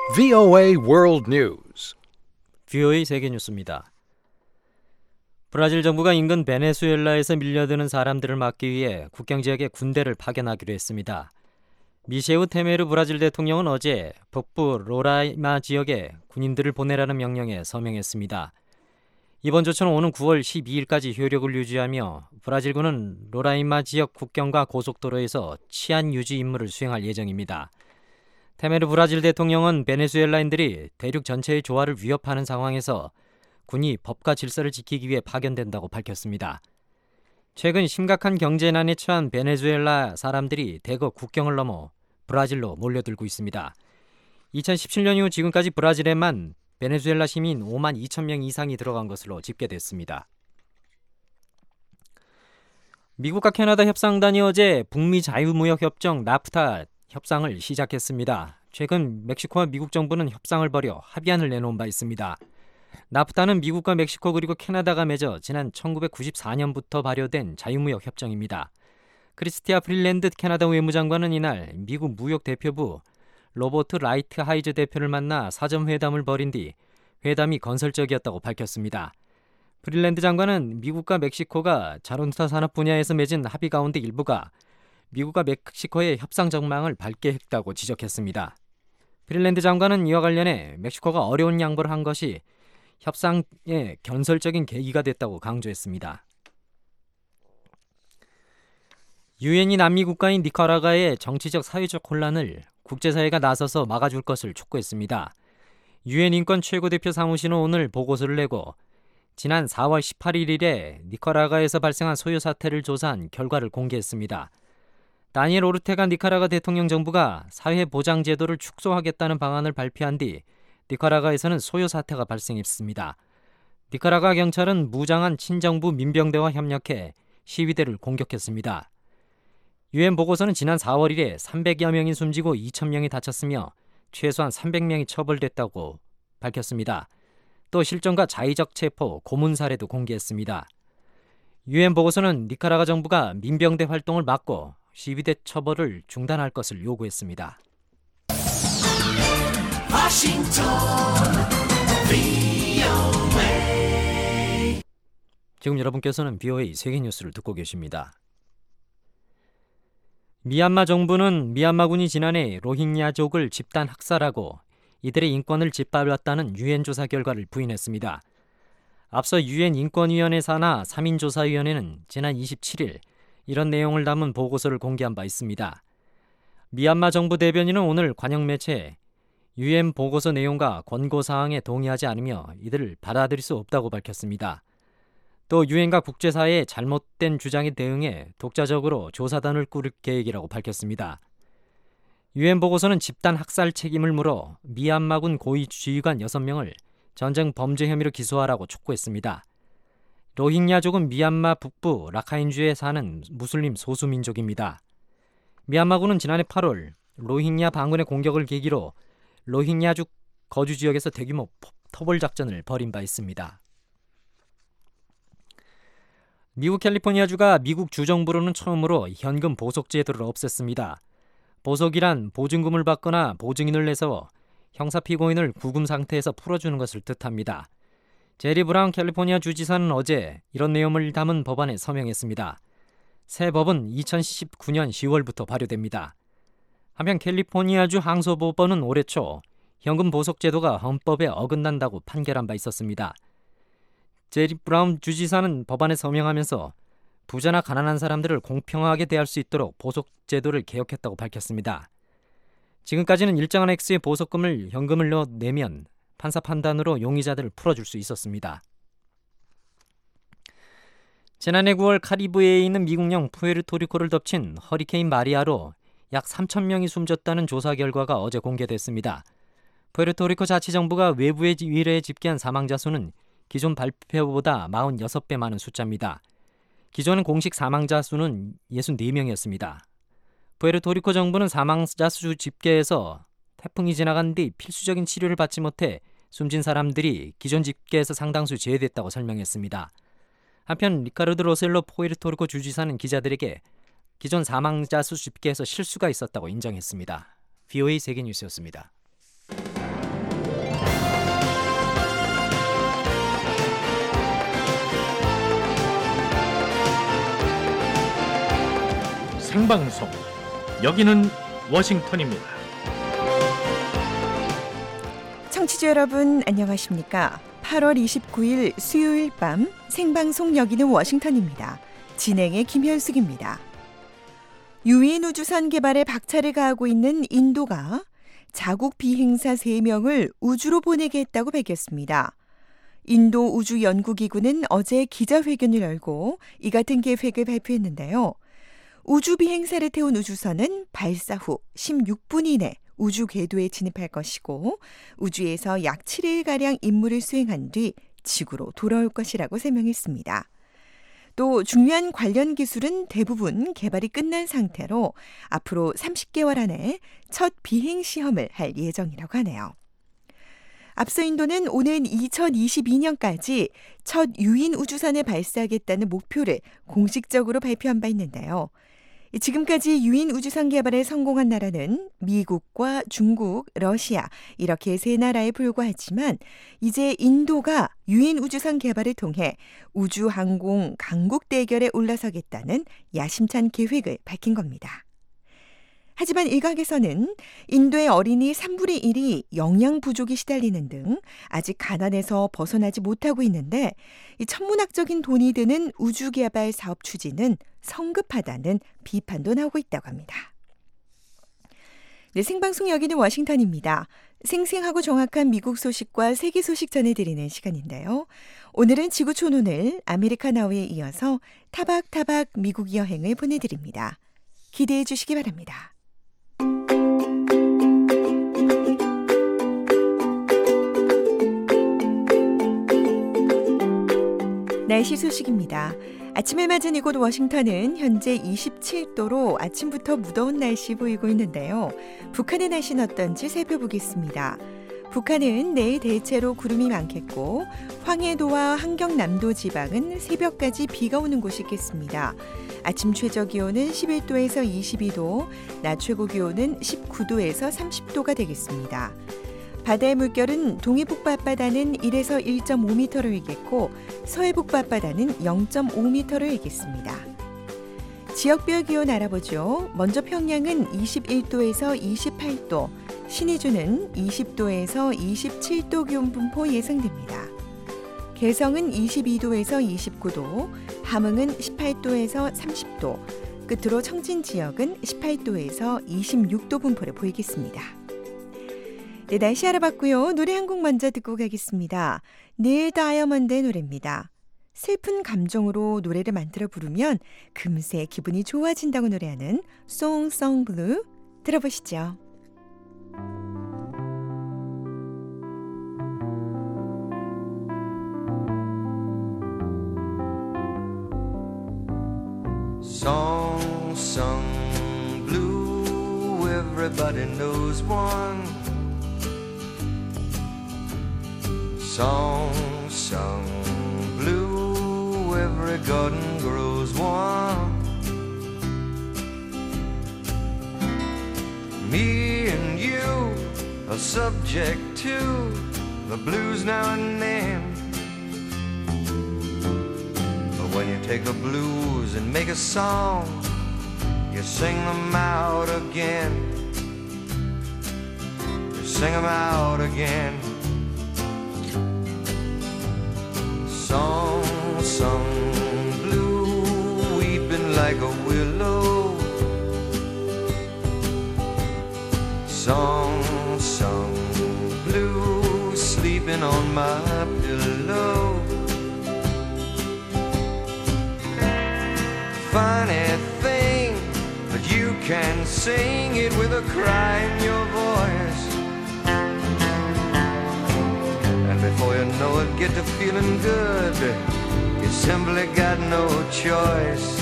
VOA World News. VOA 세계 뉴스입니다. 브라질 정부가 인근 베네수엘라에서 밀려드는 사람들을 막기 위해 국경 지역에 군대를 파견하기로 했습니다. 미셰우 테메르 브라질 대통령은 어제 북부 로라이마 지역에 군인들을 보내라는 명령에 서명했습니다. 이번 조처는 오는 9월 12일까지 효력을 유지하며 브라질군은 로라이마 지역 국경과 고속도로에서 치안 유지 임무를 수행할 예정입니다. 테메르 브라질 대통령은 베네수엘라인들이 대륙 전체의 조화를 위협하는 상황에서 군이 법과 질서를 지키기 위해 파견된다고 밝혔습니다. 최근 심각한 경제난에 처한 베네수엘라 사람들이 대거 국경을 넘어 브라질로 몰려들고 있습니다. 2017년 이후 지금까지 브라질에만 베네수엘라 시민 5만 2천 명 이상이 들어간 것으로 집계됐습니다. 미국과 캐나다 협상단이 어제 북미 자유무역협정 나프타 협상을 시작했습니다. 최근 멕시코와 미국 정부는 협상을 벌여 합의안을 내놓은 바 있습니다. 나프타는 미국과 멕시코 그리고 캐나다가 맺어 지난 1994년부터 발효된 자유무역 협정입니다. 크리스티아 프릴랜드 캐나다 외무장관은 이날 미국 무역대표부 로버트 라이트 하이즈 대표를 만나 사전회담을 벌인 뒤 회담이 건설적이었다고 밝혔습니다. 프릴랜드 장관은 미국과 멕시코가 자동차 산업 분야에서 맺은 합의 가운데 일부가 미국과 멕시코의 협상 전망을 밝게 했다고 지적했습니다. 프릴랜드 장관은 이와 관련해 멕시코가 어려운 양보를 한 것이 협상의 건설적인 계기가 됐다고 강조했습니다. 유엔이 남미 국가인 니카라과의 정치적 사회적 혼란을 국제사회가 나서서 막아줄 것을 촉구했습니다. 유엔 인권 최고대표 사무실은 오늘 보고서를 내고 지난 4월 18일에 니카라과에서 발생한 소요 사태를 조사한 결과를 공개했습니다. 다니엘 오르테가 니카라과 대통령 정부가 사회보장제도를 축소하겠다는 방안을 발표한 뒤 니카라과에서는 소요 사태가 발생했습니다. 니카라과 경찰은 무장한 친정부 민병대와 협력해 시위대를 공격했습니다. 유엔 보고서는 지난 4월 1일 300여 명이 숨지고 2,000명이 다쳤으며 최소한 300명이 처벌됐다고 밝혔습니다. 또 실종과 자의적 체포, 고문 사례도 공개했습니다. 유엔 보고서는 니카라과 정부가 민병대 활동을 막고 시위대 처벌을 중단할 것을 요구했습니다. 지금 여러분께서는 VOA 세계 뉴스를 듣고 계십니다. 미얀마 정부는 미얀마군이 지난해 로힝야족을 집단 학살하고 이들의 인권을 짓밟았다는 유엔 조사 결과를 부인했습니다. 앞서 유엔 인권위원회 산하 3인조사위원회는 지난 27일 이런 내용을 담은 보고서를 공개한 바 있습니다. 미얀마 정부 대변인은 오늘 관영 매체에 유엔 보고서 내용과 권고사항에 동의하지 않으며 이들을 받아들일 수 없다고 밝혔습니다. 또 유엔과 국제사회의 잘못된 주장에 대응해 독자적으로 조사단을 꾸릴 계획이라고 밝혔습니다. 유엔 보고서는 집단 학살 책임을 물어 미얀마군 고위 지휘관 6명을 전쟁 범죄 혐의로 기소하라고 촉구했습니다. 로힝야족은 미얀마 북부 라카인주에 사는 무슬림 소수민족입니다. 미얀마군은 지난해 8월 로힝야 반군의 공격을 계기로 로힝야족 거주 지역에서 대규모 토벌 작전을 벌인 바 있습니다. 미국 캘리포니아주가 미국 주정부로는 처음으로 현금 보석 제도를 없앴습니다. 보석이란 보증금을 받거나 보증인을 내세워 형사 피고인을 구금 상태에서 풀어주는 것을 뜻합니다. 제리 브라운 캘리포니아 주지사는 어제 이런 내용을 담은 법안에 서명했습니다. 새 법은 2019년 10월부터 발효됩니다. 한편 캘리포니아주 항소법원은 올해 초 현금 보석 제도가 헌법에 어긋난다고 판결한 바 있었습니다. 제리 브라운 주지사는 법안에 서명하면서 부자나 가난한 사람들을 공평하게 대할 수 있도록 보석 제도를 개혁했다고 밝혔습니다. 지금까지는 일정한 액수의 보석금을 현금을 내면 판사 판단으로 용의자들을 풀어줄 수 있었습니다. 지난해 9월 카리브해에 있는 미국령 푸에르토리코를 덮친 허리케인 마리아로 약 3,000명이 숨졌다는 조사 결과가 어제 공개됐습니다. 푸에르토리코 자치정부가 외부에 의뢰해 집계한 사망자 수는 기존 발표보다 46배 많은 숫자입니다. 기존은 공식 사망자 수는 64명이었습니다. 푸에르토리코 정부는 사망자 수 집계에서 태풍이 지나간 뒤 필수적인 치료를 받지 못해 숨진 사람들이 기존 집계에서 상당수 제외됐다고 설명했습니다. 한편 리카르도 로셀로 푸에르토리코 주지사는 기자들에게 기존 사망자 수 집계에서 실수가 있었다고 인정했습니다. VOA 세계뉴스였습니다. 생방송. 여기는 워싱턴입니다. 청취자 여러분 안녕하십니까? 8월 29일 수요일 밤 생방송 여기는 워싱턴입니다. 진행의 김현숙입니다. 유인 우주선 개발에 박차를 가하고 있는 인도가 자국 비행사 3명을 우주로 보내게 했다고 밝혔습니다. 인도 우주연구기구는 어제 기자회견을 열고 이 같은 계획을 발표했는데요. 우주 비행사를 태운 우주선은 발사 후 16분 이내 우주 궤도에 진입할 것이고 우주에서 약 7일가량 임무를 수행한 뒤 지구로 돌아올 것이라고 설명했습니다. 또 중요한 관련 기술은 대부분 개발이 끝난 상태로 앞으로 30개월 안에 첫 비행 시험을 할 예정이라고 하네요. 앞서 인도는 오는 2022년까지 첫 유인 우주선을 발사하겠다는 목표를 공식적으로 발표한 바 있는데요. 지금까지 유인 우주선 개발에 성공한 나라는 미국과 중국, 러시아 이렇게 3나라에 불과하지만 이제 인도가 유인 우주선 개발을 통해 우주항공 강국 대결에 올라서겠다는 야심찬 계획을 밝힌 겁니다. 하지만 일각에서는 인도의 어린이 3분의 1이 영양 부족에 시달리는 등 아직 가난에서 벗어나지 못하고 있는데 이 천문학적인 돈이 드는 우주 개발 사업 추진은 성급하다는 비판도 나오고 있다고 합니다. 네, 생방송 여기는 워싱턴입니다. 생생하고 정확한 미국 소식과 세계 소식 전해드리는 시간인데요. 오늘은 지구촌 오늘 아메리카 나우에 이어서 타박타박 미국 여행을 보내드립니다. 기대해 주시기 바랍니다. 날씨 소식입니다. 아침을 맞은 이곳 워싱턴은 현재 27도로 아침부터 무더운 날씨 보이고 있는데요. 북한의 날씨는 어떤지 살펴보겠습니다. 북한은 내일 대체로 구름이 많겠고 황해도와 함경남도 지방은 새벽까지 비가 오는 곳이 있겠습니다. 아침 최저 기온은 11도에서 22도, 낮 최고 기온은 19도에서 30도가 되겠습니다. 바다의 물결은 동해북부 앞바다는 1에서 1.5m로 일겠고 서해북부 앞바다는 0.5m로 일겠습니다. 지역별 기온 알아보죠. 먼저 평양은 21도에서 28도, 신의주는 20도에서 27도 기온 분포 예상됩니다. 개성은 22도에서 29도, 함흥은 18도에서 30도, 끝으로 청진 지역은 18도에서 26도 분포를 보이겠습니다. 네, 날씨 알아봤고요. 노래 한 곡 먼저 듣고 가겠습니다. 닐 다이아몬드의 노래입니다. 슬픈 감정으로 노래를 만들어 부르면 금세 기분이 좋아진다고 노래하는 Song Blue 들어보시죠. Song sung blue, everybody knows one. Song sung blue, every garden grows one. Me and you are subject to the blues now and then. But when you take the blues and make a song, you sing them out again. You sing them out again. Song sung blue, weeping like a willow. Song sung blue, sleeping on my pillow. Funny thing, but you can sing it with a cry in your voice. And before you know it, get to feeling good. You simply got no choice.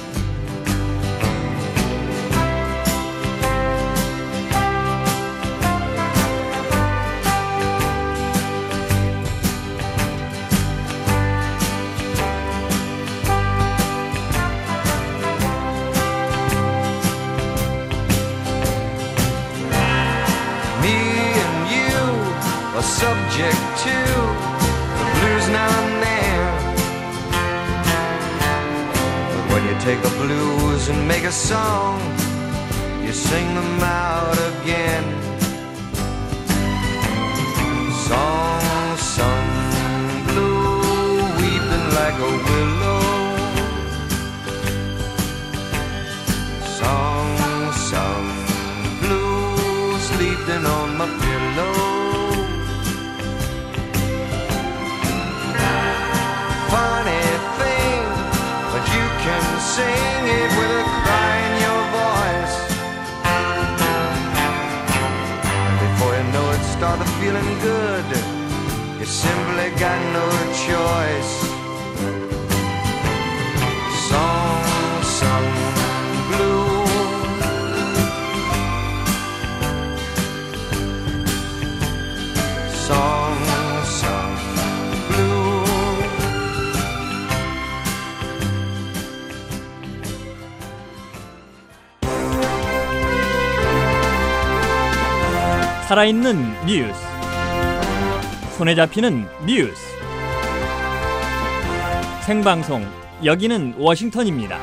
Subject to the blues now and then. But When you take the blues and make a song, you sing them out again. Song sung blue, weeping like a willow. Song sung blue, sleeping on my pillow. Funny thing, but you can sing it with a cry in your voice. And before you know it, started feeling good. You simply got no choice. Song sung blue. Song sung blue. 살아있는 뉴스, 손에 잡히는 뉴스, 생방송, 여기는 워싱턴입니다.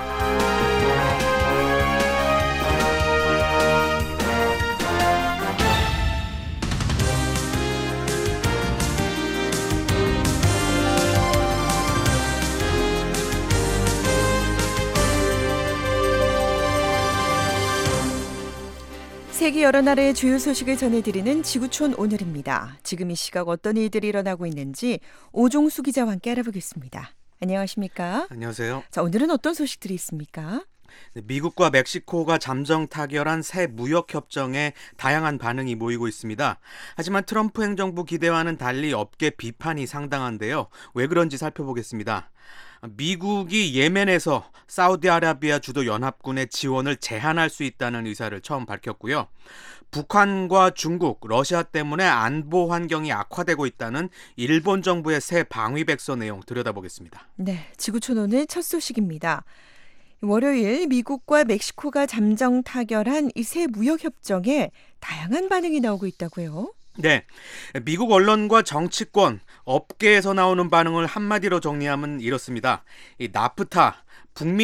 세계 여러 나라의 주요 소식을 전해드리는 지구촌 오늘입니다. 지금 이 시각 어떤 일들이 일어나고 있는지 오종수 기자와 함께 알아보겠습니다. 안녕하십니까? 안녕하세요. 자, 오늘은 어떤 소식들이 있습니까? 미국과 멕시코가 잠정 타결한 새 무역협정에 다양한 반응이 모이고 있습니다. 하지만 트럼프 행정부 기대와는 달리 업계 비판이 상당한데요. 왜 그런지 살펴보겠습니다. 미국이 예멘에서 사우디아라비아 주도 연합군의 지원을 제한할 수 있다는 의사를 처음 밝혔고요. 북한과 중국, 러시아 때문에 안보 환경이 악화되고 있다는 일본 정부의 새 방위백서 내용 들여다보겠습니다. 네, 지구촌 오늘 첫 소식입니다. 월요일 미국과 멕시코가 잠정 타결한 이 새 무역협정에 다양한 반응이 나오고 있다고요? 네, 미국 언론과 정치권, 업계에서 나오는 반응을 한마디로 정리하면 이렇습니다. 이 나프타, 북미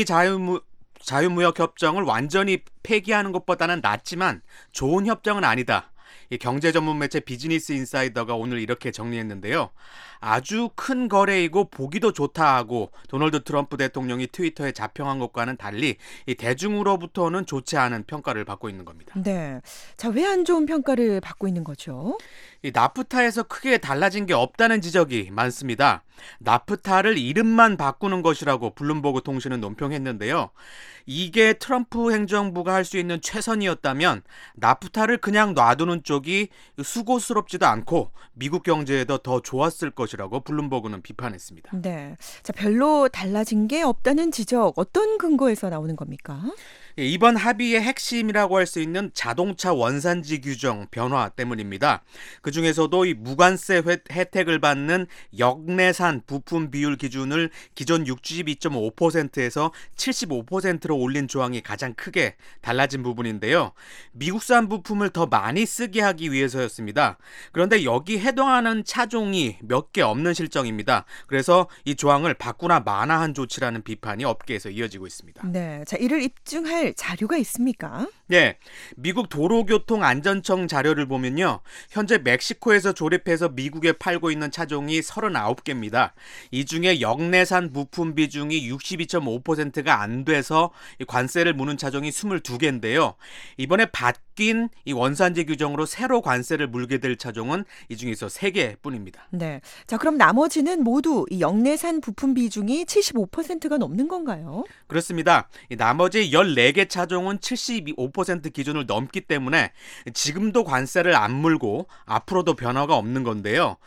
자유무역협정을 완전히 폐기하는 것보다는 낫지만 좋은 협정은 아니다. 이 경제 전문 매체 비즈니스 인사이더가 오늘 이렇게 정리했는데요. 아주 큰 거래이고 보기도 좋다 하고 도널드 트럼프 대통령이 트위터에 자평한 것과는 달리 이 대중으로부터는 좋지 않은 평가를 받고 있는 겁니다. 네, 자, 왜 안 좋은 평가를 받고 있는 거죠? 이 나프타에서 크게 달라진 게 없다는 지적이 많습니다. 나프타를 이름만 바꾸는 것이라고 블룸버그 통신은 논평했는데요. 이게 트럼프 행정부가 할 수 있는 최선이었다면 나프타를 그냥 놔두는 쪽이 수고스럽지도 않고 미국 경제에도 더 좋았을 것이라고 블룸버그는 비판했습니다. 네, 자, 별로 달라진 게 없다는 지적, 어떤 근거에서 나오는 겁니까? 이번 합의의 핵심이라고 할 수 있는 자동차 원산지 규정 변화 때문입니다. 그중에서도 이 무관세 혜택을 받는 역내산 부품 비율 기준을 기존 62.5%에서 75%로 올린 조항이 가장 크게 달라진 부분인데요. 미국산 부품을 더 많이 쓰게 하기 위해서였습니다. 그런데 여기 해당하는 차종이 몇 개 없는 실정입니다. 그래서 이 조항을 바꾸나 마나한 조치라는 비판이 업계에서 이어지고 있습니다. 네, 자, 이를 입증할 자료가 있습니까? 네, 미국 도로교통안전청 자료를 보면요. 현재 멕시코에서 조립해서 미국에 팔고 있는 차종이 39개입니다. 이 중에 역내산 부품 비중이 62.5%가 안 돼서 관세를 무는 차종이 22개인데요. 이번에 바뀐 이 원산지 규정으로 새로 관세를 물게 될 차종은 이 중에서 3개뿐입니다. 네, 자, 그럼 나머지는 모두 이 역내산 부품 비중이 75%가 넘는 건가요? 그렇습니다. 이 나머지 14개 차종은 75% 기준을 넘기 때문에 지금도 관세를 안 물고 앞으로도 변화가 없는 건데요.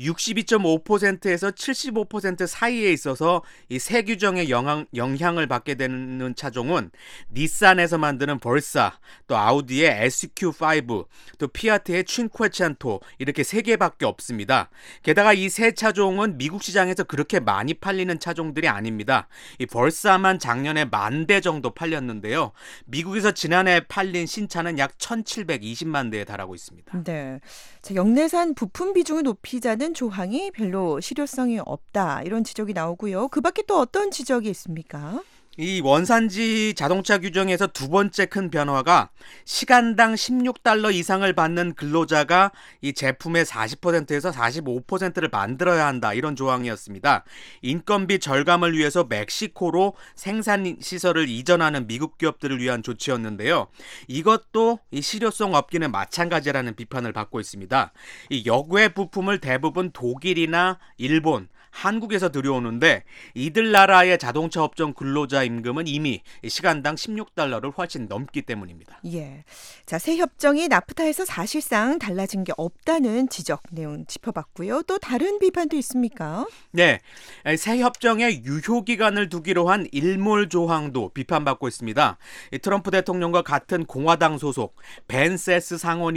62.5%에서 75% 사이에 있어서 이 새 규정의 영향을 받게 되는 차종은 닛산에서 만드는 벌사, 또 아우디의 SQ5, 또 피아트의 춘퀘찬토 이렇게 3개밖에 없습니다. 게다가 이 새 차종은 미국 시장에서 그렇게 많이 팔리는 차종들이 아닙니다. 이 벌사만 작년에 10,000대 정도 팔렸는데요. 미국에서 지난해 팔린 신차는 약 1,720만 대에 달하고 있습니다. 네, 자, 역내산 부품 비중을 높이자는 조항이 별로 실효성이 없다, 이런 지적이 나오고요. 그 밖에 또 어떤 지적이 있습니까? 이 원산지 자동차 규정에서 두 번째 큰 변화가 시간당 16달러 이상을 받는 근로자가 이 제품의 40%에서 45%를 만들어야 한다, 이런 조항이었습니다. 인건비 절감을 위해서 멕시코로 생산 시설을 이전하는 미국 기업들을 위한 조치였는데요. 이것도 이 실효성 없기는 마찬가지라는 비판을 받고 있습니다. 이 역외 부품을 대부분 독일이나 일본, 한국에서 들여오는데 이들 나라의 자동차 업종 근로자 임금은 이미 시간당 16달러를 훨씬 넘기 때문입니다. 예. 자, 새 협정이 나프타에서 사실상 달라진 게 없다는 지적 내용 짚어봤고요. 또 다른 비판도 있습니까? 네, 새 협정에 유효 기간을 두기로 한 일몰 조항도 비판받고 있습니다. 트럼프 대통령과 같은 공화당 소속 벤 세스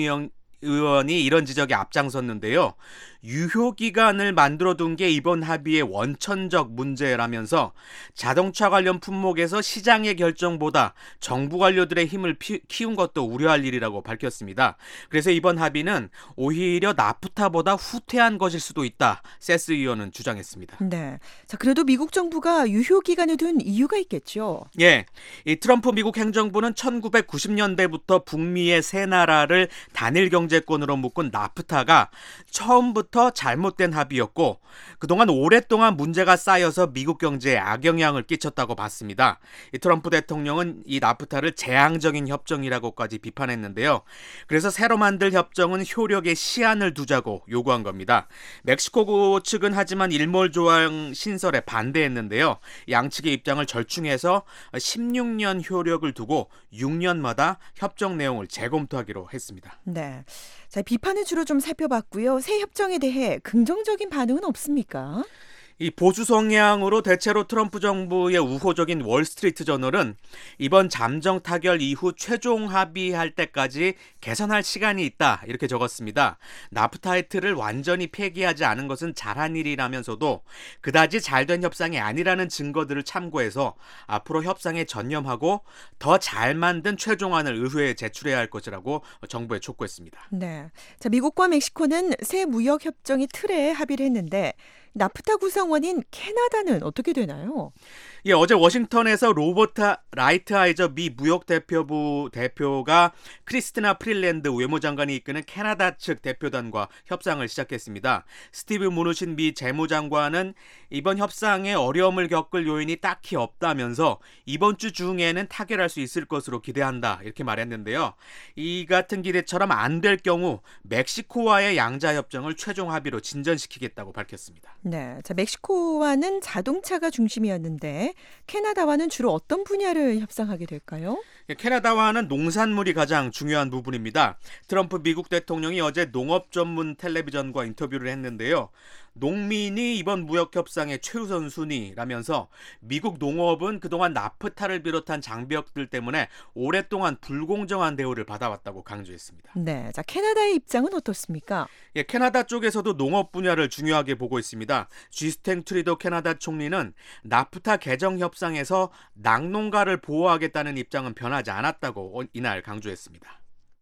상원의원이 이런 지적에 앞장섰는데요. 유효 기간을 만들어둔 게 이번 합의의 원천적 문제라면서 자동차 관련 품목에서 시장의 결정보다 정부 관료들의 힘을 키운 것도 우려할 일이라고 밝혔습니다. 그래서 이번 합의는 오히려 나프타보다 후퇴한 것일 수도 있다, 세스 의원은 주장했습니다. 네. 자, 그래도 미국 정부가 유효 기간을 둔 이유가 있겠죠. 예, 이 트럼프 미국 행정부는 1990년대부터 북미의 세 나라를 단일 경제권으로 묶은 나프타가 처음부터 잘못된 합의였고 그동안 오랫동안 문제가 쌓여서 미국 경제에 악영향을 끼쳤다고 봤습니다. 이 트럼프 대통령은 이 나프타를 재앙적인 협정이라고까지 비판했는데요. 그래서 새로 만들 협정은 효력에 시한을 두자고 요구한 겁니다. 멕시코 측은 하지만 일몰 조항 신설에 반대했는데요. 양측의 입장을 절충해서 16년 효력을 두고 6년마다 협정 내용을 재검토하기로 했습니다. 네. 자, 비판을 주로 좀 살펴봤고요. 새 협정에 대해 긍정적인 반응은 없습니까? 이 보수 성향으로 대체로 트럼프 정부의 우호적인 월스트리트 저널은 이번 잠정 타결 이후 최종 합의할 때까지 개선할 시간이 있다, 이렇게 적었습니다. 나프타의 틀을 완전히 폐기하지 않은 것은 잘한 일이라면서도 그다지 잘된 협상이 아니라는 증거들을 참고해서 앞으로 협상에 전념하고 더 잘 만든 최종안을 의회에 제출해야 할 것이라고 정부에 촉구했습니다. 네. 자, 미국과 멕시코는 새 무역 협정이 틀에 합의를 했는데 나프타 구성원인 캐나다는 어떻게 되나요? 예, 어제 워싱턴에서 로버트 라이트하이저 미 무역대표부 대표가 크리스티나 프릴랜드 외무장관이 이끄는 캐나다 측 대표단과 협상을 시작했습니다. 스티브 무누신 미 재무장관은 이번 협상에 어려움을 겪을 요인이 딱히 없다면서 이번 주 중에는 타결할 수 있을 것으로 기대한다, 이렇게 말했는데요. 이 같은 기대처럼 안 될 경우 멕시코와의 양자협정을 최종 합의로 진전시키겠다고 밝혔습니다. 네. 자, 멕시코와는 자동차가 중심이었는데 캐나다와는 주로 어떤 분야를 협상하게 될까요? 캐나다와는 농산물이 가장 중요한 부분입니다. 트럼프 미국 대통령이 어제 농업 전문 텔레비전과 인터뷰를 했는데요. 농민이 이번 무역협상의 최우선 순위라면서 미국 농업은 그동안 나프타를 비롯한 장벽들 때문에 오랫동안 불공정한 대우를 받아왔다고 강조했습니다. 네. 자, 캐나다의 입장은 어떻습니까? 예, 캐나다 쪽에서도 농업 분야를 중요하게 보고 있습니다. 주스틴 트루도 캐나다 총리는 나프타 개정 협상에서 낙농가를 보호하겠다는 입장은 변하지 않았다고 이날 강조했습니다.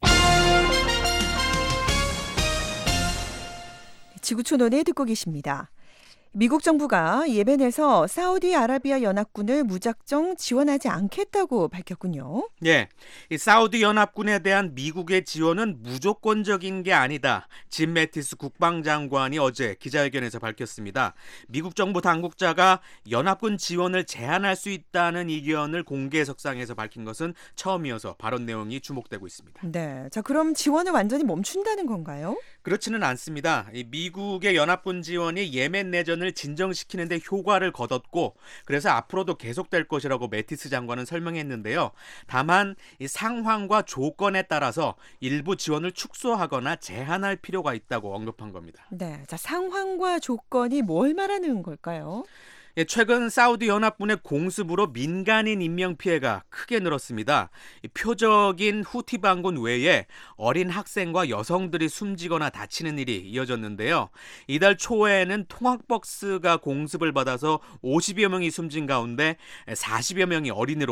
지구촌원에 듣고 계십니다. 미국 정부가 예멘에서 사우디아라비아 연합군을 무작정 지원하지 않겠다고 밝혔군요. 예, 이 사우디 연합군에 대한 미국의 지원은 무조건적인 게 아니다, 짐 매티스 국방장관이 어제 기자회견에서 밝혔습니다. 미국 정부 당국자가 연합군 지원을 제한할 수 있다는 의견을 공개 석상에서 밝힌 것은 처음이어서 발언 내용이 주목되고 있습니다. 네, 자, 그럼 지원을 완전히 멈춘다는 건가요? 그렇지는 않습니다. 이 미국의 연합군 지원이 예멘 내전을 진정시키는 데 효과를 거뒀고 그래서 앞으로도 계속될 것이라고 매티스 장관은 설명했는데요. 다만 이 상황과 조건에 따라서 일부 지원을 축소하거나 제한할 필요가 있다고 언급한 겁니다. 네, 자, 상황과 조건이 뭘 말하는 걸까요? 예, 최근 사우디 연합군의 공습으로 민간인 인명 피해가 크게 늘었습니다. 표적인 후티 반군 외에 어린 학생과 여성들이 숨지거나 다치는 일이 이어졌는데요. 이달 초에는 통학버스가 공습을 받아서 50여 명이 숨진 가운데 40여 명이 어린이로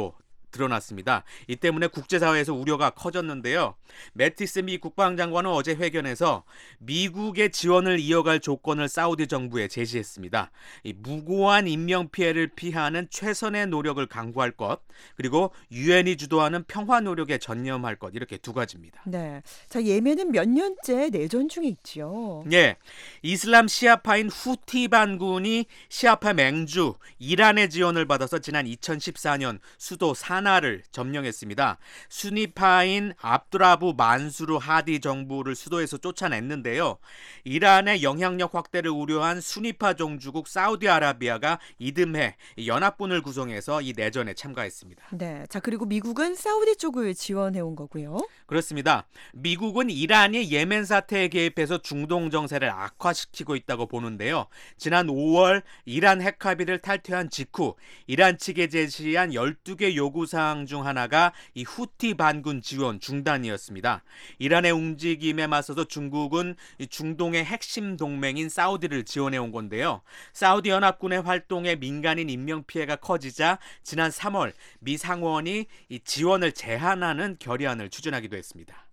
드러났습니다. 이 때문에 국제사회에서 우려가 커졌는데요. 매티스 미 국방장관은 어제 회견에서 미국의 지원을 이어갈 조건을 사우디 정부에 제시했습니다. 이 무고한 인명피해를 피하는 최선의 노력을 강구할 것, 그리고 유엔이 주도하는 평화 노력에 전념할 것, 이렇게 두 가지입니다. 네. 자, 예멘은 몇 년째 내전 중에 있죠. 예, 이슬람 시아파인 후티 반군이 시아파 맹주 이란의 지원을 받아서 지난 2014년 수도 사나를 점령했습니다. 수니파인 압두라부 만수르 하디 정부를 수도에서 쫓아냈는데요. 이란의 영향력 확대를 우려한 수니파 종주국 사우디아라비아가 이듬해 연합군을 구성해서 이 내전에 참가했습니다. 네. 자, 그리고 미국은 사우디 쪽을 지원해 온 거고요. 그렇습니다. 미국은 이란이 예멘 사태에 개입해서 중동 정세를 악화시키고 있다고 보는데요. 지난 5월 이란 핵 합의를 탈퇴한 직후 이란 측에 제시한 12개 요구사항 중 하나가 이 후티 반군 지원 중단이었습니다. 이란의 움직임에 맞서서 중국은 중동의 핵심 동맹인 사우디를 지원해 온 건데요. 사우디 연합군의 활동에 민간인 인명피해가 커지자 지난 3월 미 상원이 이 지원을 제한하는 결의안을 추진하기도 했습니다.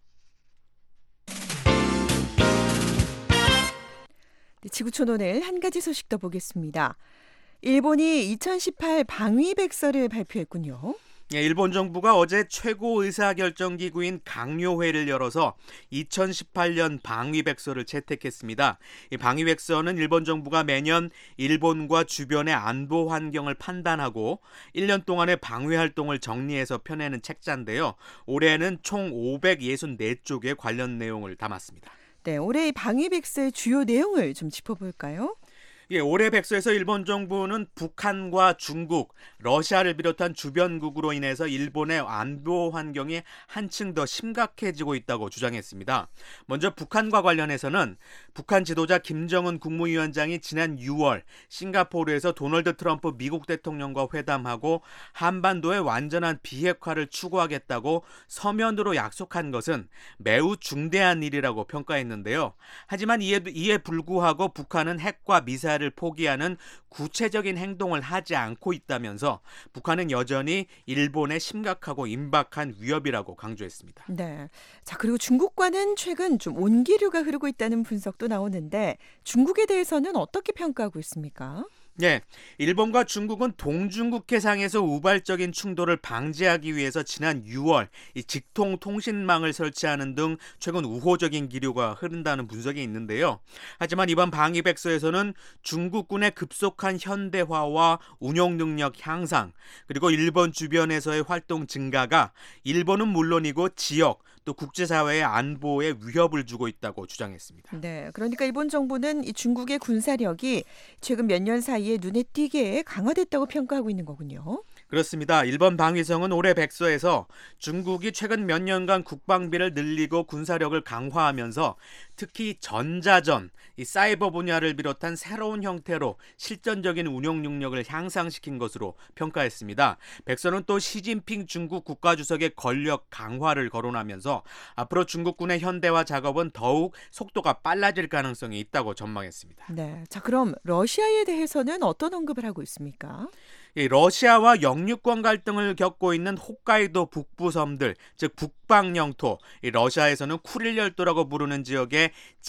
네, 지구촌 오늘 한 가지 소식 더 보겠습니다. 일본이 2018 방위백서를 발표했군요. 일본 정부가 어제 최고 의사결정기구인 강요회를 열어서 2018년 방위백서를 채택했습니다. 이 방위백서는 일본 정부가 매년 일본과 주변의 안보 환경을 판단하고 1년 동안의 방위 활동을 정리해서 펴내는 책자인데요. 올해는 총 564쪽의 관련 내용을 담았습니다. 네, 올해 이 방위백서의 주요 내용을 좀 짚어볼까요? 예, 올해 백서에서 일본 정부는 북한과 중국, 러시아를 비롯한 주변국으로 인해서 일본의 안보 환경이 한층 더 심각해지고 있다고 주장했습니다. 먼저 북한과 관련해서는 북한 지도자 김정은 국무위원장이 지난 6월 싱가포르에서 도널드 트럼프 미국 대통령과 회담하고 한반도의 완전한 비핵화를 추구하겠다고 서면으로 약속한 것은 매우 중대한 일이라고 평가했는데요. 하지만 이에 불구하고 북한은 핵과 미사일을 포기하는 구체적인 행동을 하지 않고 있다면서 북한은 여전히 일본의 심각하고 임박한 위협이라고 강조했습니다. 네. 자, 그리고 중국과는 최근 좀 온기류가 흐르고 있다는 분석도 나오는데 중국에 대해서는 어떻게 평가하고 있습니까? 네, 일본과 중국은 동중국 해상에서 우발적인 충돌을 방지하기 위해서 지난 6월 이 직통 통신망을 설치하는 등 최근 우호적인 기류가 흐른다는 분석이 있는데요. 하지만 이번 방위백서에서는 중국군의 급속한 현대화와 운용 능력 향상, 그리고 일본 주변에서의 활동 증가가 일본은 물론이고 지역 또 국제사회의 안보에 위협을 주고 있다고 주장했습니다. 네, 그러니까 일본 정부는 이 중국의 군사력이 최근 몇 년 사이에 눈에 띄게 강화됐다고 평가하고 있는 거군요. 그렇습니다. 일본 방위성은 올해 백서에서 중국이 최근 몇 년간 국방비를 늘리고 군사력을 강화하면서 특히 전자전, 이 사이버 분야를 비롯한 새로운 형태로 실전적인 운용 능력을 향상시킨 것으로 평가했습니다. 백서는 또 시진핑 중국 국가주석의 권력 강화를 거론하면서 앞으로 중국군의 현대화 작업은 더욱 속도가 빨라질 가능성이 있다고 전망했습니다. 네, 자, 그럼 러시아에 대해서는 어떤 언급을 하고 있습니까? 러시아와 영유권 갈등을 겪고 있는 홋카이도 북부 섬들, 즉 북방 영토, 러시아에서는 쿠릴 열도라고 부르는 지역에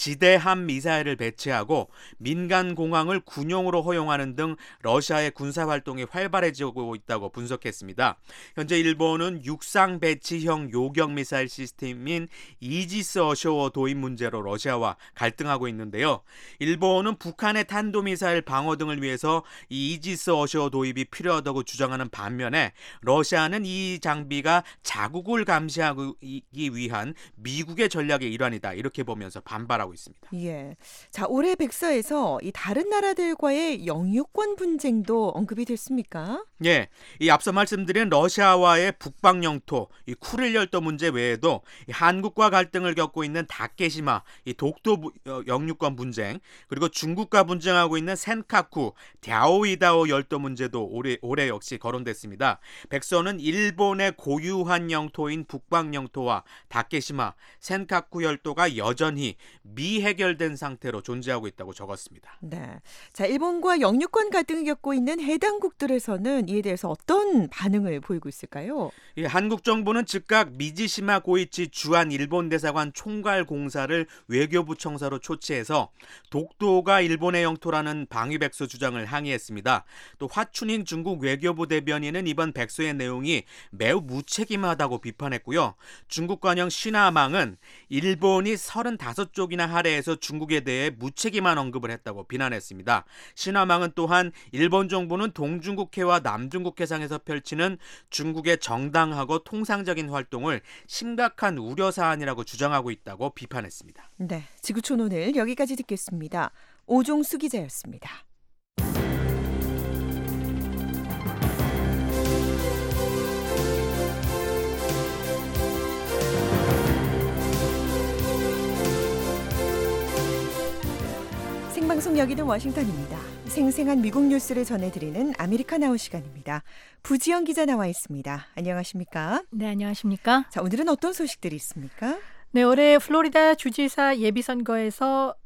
지대함 미사일을 배치하고 민간 공항을 군용으로 허용하는 등 러시아의 군사 활동이 활발해지고 있다고 분석했습니다. 현재 일본은 육상 배치형 요격 미사일 시스템인 이지스 어쇼어 도입 문제로 러시아와 갈등하고 있는데요. 일본은 북한의 탄도미사일 방어 등을 위해서 이 이지스 어쇼어 도입이 필요하다고 주장하는 반면에 러시아는 이 장비가 자국을 감시하기 위한 미국의 전략의 일환이다, 이렇게 보면서 반발하고 있습니다. 예. 자, 올해 백서에서 이 다른 나라들과의 영유권 분쟁도 언급이 됐습니까? 예, 이 앞서 말씀드린 러시아와의 북방 영토, 이 쿠릴 열도 문제 외에도 이 한국과 갈등을 겪고 있는 다케시마, 이 독도 영유권 분쟁, 그리고 중국과 분쟁하고 있는 센카쿠, 랴오이다오 열도 문제도 올해 올해 역시 거론됐습니다. 백서는 일본의 고유한 영토인 북방 영토와 다케시마, 센카쿠 열도가 여전히 미해결된 상태로 존재하고 있다고 적었습니다. 네. 자, 일본과 영유권 갈등을 겪고 있는 해당국들에서는 이에 대해서 어떤 반응을 보이고 있을까요? 한국 정부는 즉각 미지시마 고이치 주한 일본 대사관 총괄 공사를 외교부 청사로 초치해서 독도가 일본의 영토라는 방위백서 주장을 항의했습니다. 또 화춘인 중국 외교부 대변인은 이번 백서의 내용이 매우 무책임하다고 비판했고요. 중국 관영 신화망은 일본이 35쪽이나 할애해서 중국에 대해 무책임한 언급을 했다고 비난했습니다. 신화망은 또한 일본 정부는 동중국해와 남중국해상에서 펼치는 중국의 정당하고 통상적인 활동을 심각한 우려사안이라고 주장하고 있다고 비판했습니다. 네. 지구촌 오늘 여기까지 듣겠습니다. 오종수 기자였습니다. 생방송 여기는 워싱턴입니다. 생생한 미국 뉴스를 전해드리는 아메리카나우 시간입니다. 부지연 기자 나와 있습니다. 안녕하십니까? 네, 안녕하십니까? 자, 오늘은 어떤 소식들이 있습니까? 네, 올해 플로리다 주지사 예비선거에서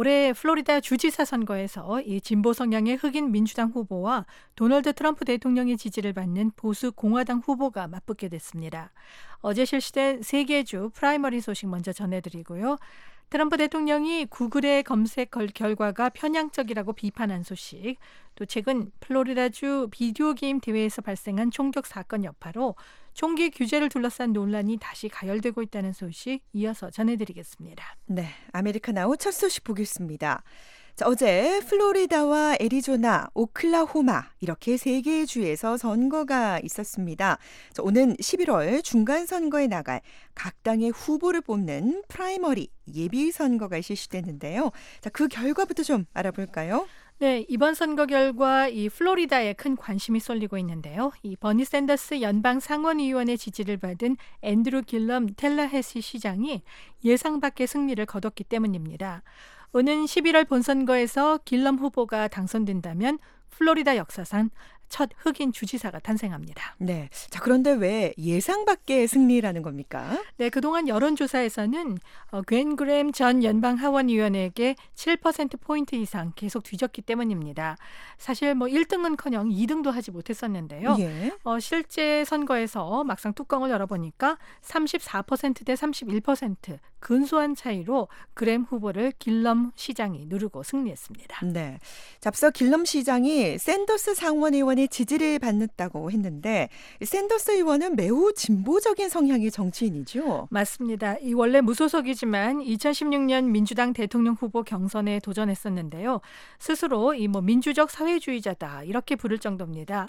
이 진보 성향의 흑인 민주당 후보와 도널드 트럼프 대통령의 지지를 받는 보수 공화당 후보가 맞붙게 됐습니다. 어제 실시된 3개 주 프라이머리 소식 먼저 전해드리고요. 트럼프 대통령이 구글의 검색 결과가 편향적이라고 비판한 소식, 또 최근 플로리다주 비디오 게임 대회에서 발생한 총격 사건 여파로 총기 규제를 둘러싼 논란이 다시 가열되고 있다는 소식 이어서 전해드리겠습니다. 네, 아메리카나우 첫 소식 보겠습니다. 자, 어제 플로리다와 애리조나, 오클라호마 이렇게 3개의 주에서 선거가 있었습니다. 자, 오는 11월 중간선거에 나갈 각 당의 후보를 뽑는 프라이머리 예비선거가 실시됐는데요. 자, 그 결과부터 좀 알아볼까요? 네, 이번 선거 결과 이 플로리다에 큰 관심이 쏠리고 있는데요. 이 버니 샌더스 연방 상원의원의 지지를 받은 앤드루 길럼 텔라해시 시장이 예상 밖의 승리를 거뒀기 때문입니다. 오는 11월 본선거에서 길럼 후보가 당선된다면 플로리다 역사상 첫 흑인 주지사가 탄생합니다. 네. 자, 그런데 왜 예상 밖의 승리라는 겁니까? 네, 그동안 여론조사에서는 괜 그램 전 연방 하원의원에게 7%포인트 이상 계속 뒤졌기 때문입니다. 사실 1등은커녕 2등도 하지 못했었는데요. 예. 실제 선거에서 막상 뚜껑을 열어보니까 34%대 31% 근소한 차이로 그램 후보를 길럼 시장이 누르고 승리했습니다. 네. 자, 앞서 길럼 시장이 샌더스 상원의원의 지지를 받는다고 했는데 샌더스 의원은 매우 진보적인 성향의 정치인이죠. 맞습니다. 이 원래 무소속이지만 2016년 민주당 대통령 후보 경선에 도전했었는데요. 스스로 민주적 사회주의자다 이렇게 부를 정도입니다.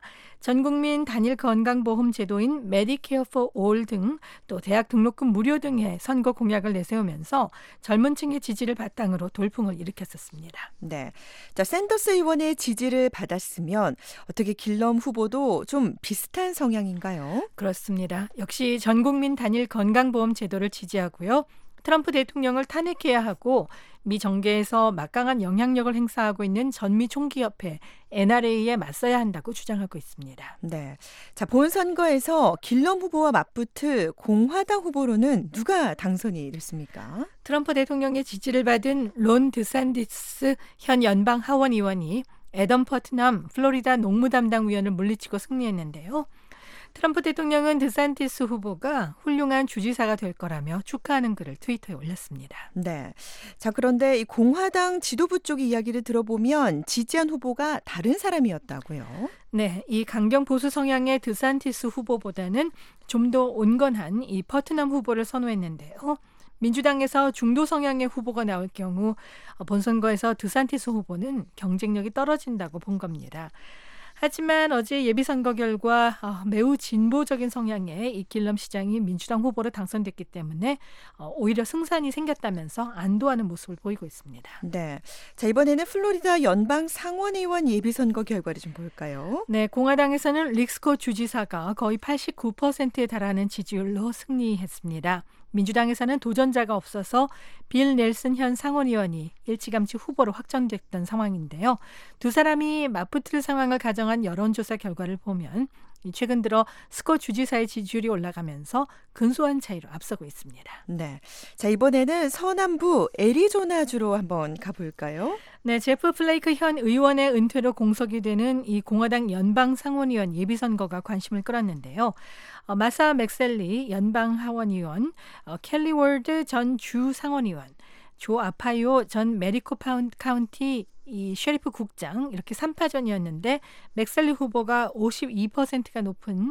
전국민 단일 건강보험 제도인 메디케어 포 올 등 또 대학 등록금 무료 등의 선거 공약을 내세우면서 젊은 층의 지지를 바탕으로 돌풍을 일으켰었습니다. 네. 자, 샌더스 의원의 지지를 받았으면 어떻게 길럼 후보도 좀 비슷한 성향인가요? 그렇습니다. 역시 전국민 단일 건강보험 제도를 지지하고요. 트럼프 대통령을 탄핵해야 하고 미 정계에서 막강한 영향력을 행사하고 있는 전미 총기협회 NRA에 맞서야 한다고 주장하고 있습니다. 네. 자, 본선거에서 길럼 후보와 맞붙을 공화당 후보로는 누가 당선이 됐습니까? 트럼프 대통령의 지지를 받은 론 드산티스 현 연방 하원 의원이 애덤 퍼트남 플로리다 농무 담당 위원을 물리치고 승리했는데요. 트럼프 대통령은 드산티스 후보가 훌륭한 주지사가 될 거라며 축하하는 글을 트위터에 올렸습니다. 네. 자, 그런데 이 공화당 지도부 쪽 이야기를 들어보면 지지한 후보가 다른 사람이었다고요? 네, 이 강경 보수 성향의 드산티스 후보보다는 좀 더 온건한 이 퍼트남 후보를 선호했는데요. 민주당에서 중도 성향의 후보가 나올 경우 본선거에서 드산티스 후보는 경쟁력이 떨어진다고 본 겁니다. 하지만 어제 예비선거 결과 매우 진보적인 성향의 이 길럼 시장이 민주당 후보로 당선됐기 때문에 오히려 승산이 생겼다면서 안도하는 모습을 보이고 있습니다. 네. 자, 이번에는 플로리다 연방 상원의원 예비선거 결과를 좀 볼까요? 네, 공화당에서는 릭 스콧 주지사가 거의 89%에 달하는 지지율로 승리했습니다. 민주당에서는 도전자가 없어서 빌 넬슨 현 상원의원이 일찌감치 후보로 확정됐던 상황인데요. 두 사람이 맞붙을 상황을 가정한 여론조사 결과를 보면 최근 들어 스콧 주지사의 지지율이 올라가면서 근소한 차이로 앞서고 있습니다. 네. 자, 이번에는 서남부 애리조나주로 한번 가볼까요? 네, 제프 플레이크 현 의원의 은퇴로 공석이 되는 이 공화당 연방 상원의원 예비선거가 관심을 끌었는데요. 마사 맥셀리 연방 하원의원, 켈리 월드 전 주 상원의원, 조 아파이오 전 메리코 카운티 이 셰리프 국장 이렇게 3파전이었는데 맥셀리 후보가 52%가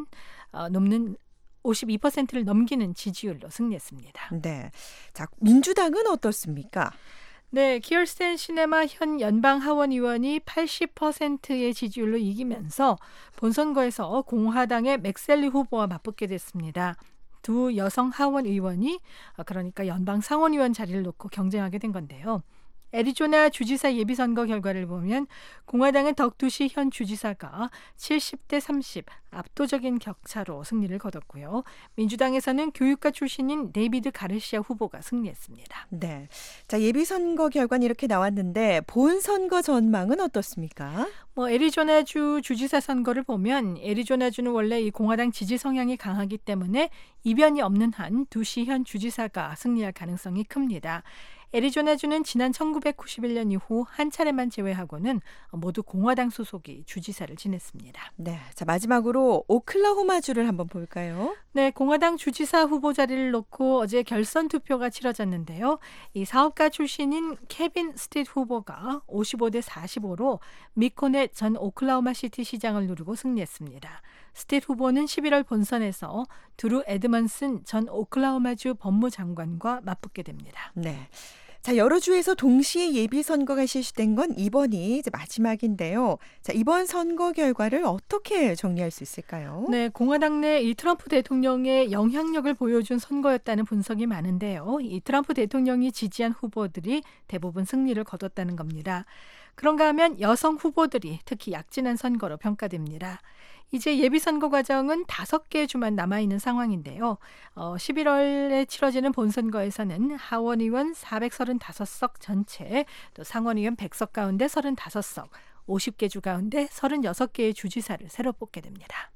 넘는 52%를 넘기는 지지율로 승리했습니다. 네. 자, 민주당은 어떻습니까? 네, 키어스텐 시네마 현 연방 하원 의원이 80%의 지지율로 이기면서 본선거에서 공화당의 맥셀리 후보와 맞붙게 됐습니다. 두 여성 하원 의원이 그러니까 연방 상원의원 자리를 놓고 경쟁하게 된 건데요. 애리조나 주지사 예비선거 결과를 보면 공화당은 덕두시 현 주지사가 70대 30 압도적인 격차로 승리를 거뒀고요. 민주당에서는 교육가 출신인 데이비드 가르시아 후보가 승리했습니다. 네. 자, 예비선거 결과는 이렇게 나왔는데 본선거 전망은 어떻습니까? 애리조나주 주지사 선거를 보면 애리조나주는 원래 이 공화당 지지 성향이 강하기 때문에 이변이 없는 한 두시 현 주지사가 승리할 가능성이 큽니다. 애리조나주는 지난 1991년 이후 한 차례만 제외하고는 모두 공화당 소속이 주지사를 지냈습니다. 네, 자 마지막으로 오클라호마주를 한번 볼까요? 네, 공화당 주지사 후보 자리를 놓고 어제 결선 투표가 치러졌는데요. 이 사업가 출신인 케빈 스티트 후보가 55대 45로 미코넷 전 오클라호마 시티 시장을 누르고 승리했습니다. 스티트 후보는 11월 본선에서 드루 에드먼슨 전 오클라호마주 법무장관과 맞붙게 됩니다. 네. 자, 여러 주에서 동시에 예비선거가 실시된 건 이번이 이제 마지막인데요. 자, 이번 선거 결과를 어떻게 정리할 수 있을까요? 네, 공화당 내 이 트럼프 대통령의 영향력을 보여준 선거였다는 분석이 많은데요. 이 트럼프 대통령이 지지한 후보들이 대부분 승리를 거뒀다는 겁니다. 그런가 하면 여성 후보들이 특히 약진한 선거로 평가됩니다. 이제 예비선거 과정은 5개 주만 남아있는 상황인데요. 11월에 치러지는 본선거에서는 하원의원 435석 전체, 또 상원의원 100석 가운데 35석, 50개 주 가운데 36개의 주지사를 새로 뽑게 됩니다.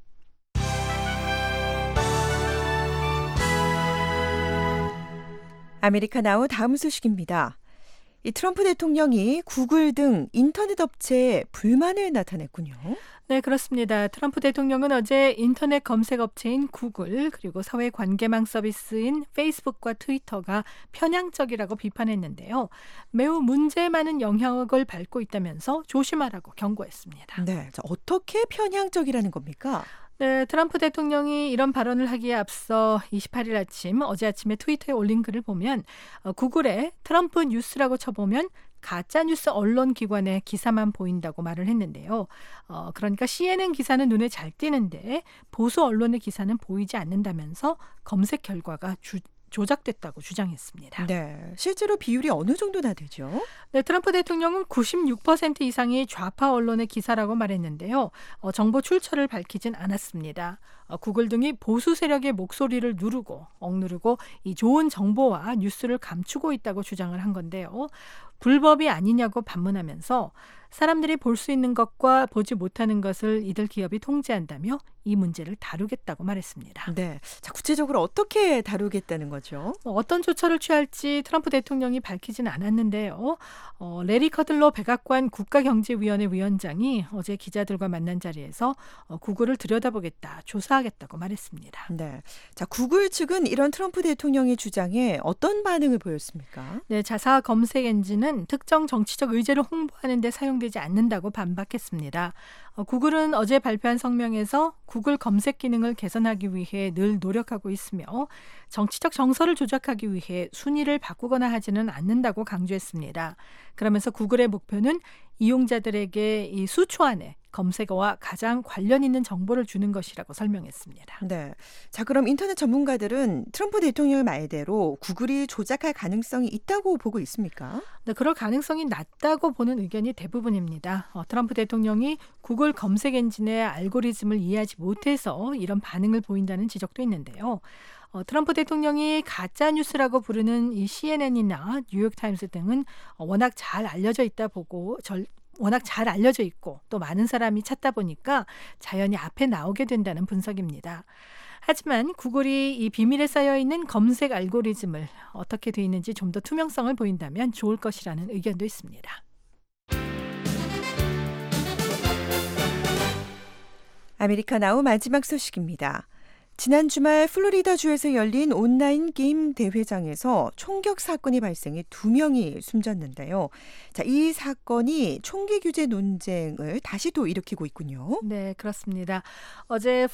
아메리카나우 다음 소식입니다. 이 트럼프 대통령이 구글 등 인터넷 업체에 불만을 나타냈군요. 네, 그렇습니다. 트럼프 대통령은 어제 인터넷 검색 업체인 구글 그리고 사회 관계망 서비스인 페이스북과 트위터가 편향적이라고 비판했는데요. 매우 문제 많은 영향력을 밟고 있다면서 조심하라고 경고했습니다. 네, 자, 어떻게 편향적이라는 겁니까? 네, 트럼프 대통령이 이런 발언을 하기에 앞서 28일 아침 어제 아침에 트위터에 올린 글을 보면 구글에 트럼프 뉴스라고 쳐보면 가짜뉴스 언론 기관의 기사만 보인다고 말을 했는데요. 그러니까 CNN 기사는 눈에 잘 띄는데 보수 언론의 기사는 보이지 않는다면서 검색 결과가 조작됐다고 주장했습니다. 네, 실제로 비율이 어느 정도나 되죠? 네, 트럼프 대통령은 96% 이상이 좌파 언론의 기사라고 말했는데요. 정보 출처를 밝히진 않았습니다. 구글 등이 보수 세력의 목소리를 억누르고 이 좋은 정보와 뉴스를 감추고 있다고 주장을 한 건데요. 불법이 아니냐고 반문하면서 사람들이 볼 수 있는 것과 보지 못하는 것을 이들 기업이 통제한다며 이 문제를 다루겠다고 말했습니다. 네, 자, 구체적으로 어떻게 다루겠다는 거죠? 어떤 조처를 취할지 트럼프 대통령이 밝히진 않았는데요. 레리 커들러 백악관 국가경제위원회 위원장이 어제 기자들과 만난 자리에서 구글을 들여다보겠다, 조사하겠다고 말했습니다. 네, 자, 구글 측은 이런 트럼프 대통령의 주장에 어떤 반응을 보였습니까? 네, 자사 검색 엔진은 특정 정치적 의제를 홍보하는 데 사용되지 않는다고 반박했습니다. 구글은 어제 발표한 성명에서 구글 검색 기능을 개선하기 위해 늘 노력하고 있으며 정치적 정서를 조작하기 위해 순위를 바꾸거나 하지는 않는다고 강조했습니다. 그러면서 구글의 목표는 이용자들에게 이 수초 안에 검색어와 가장 관련 있는 정보를 주는 것이라고 설명했습니다. 네, 자, 그럼 인터넷 전문가들은 트럼프 대통령의 말대로 구글이 조작할 가능성이 있다고 보고 있습니까? 네, 그럴 가능성이 낮다고 보는 의견이 대부분입니다. 트럼프 대통령이 구글 검색 엔진의 알고리즘을 이해하지 못해서 이런 반응을 보인다는 지적도 있는데요. 트럼프 대통령이 가짜 뉴스라고 부르는 이 CNN이나 뉴욕타임스 등은 워낙 잘 알려져 있고 또 많은 사람이 찾다 보니까 자연히 앞에 나오게 된다는 분석입니다. 하지만 구글이 이 비밀에 쌓여있는 검색 알고리즘을 어떻게 돼 있는지 좀 더 투명성을 보인다면 좋을 것이라는 의견도 있습니다. 아메리카나우 마지막 소식입니다. 지난 주말 플로리다주에서 열린 온라인 게임 대회장에서 총격 사건이 발생해 2명이 숨졌는데요. 자, 이 사건이 총기 규제 논쟁을 다시 또 일으키고 있군요. 네, 그렇습니다. 어제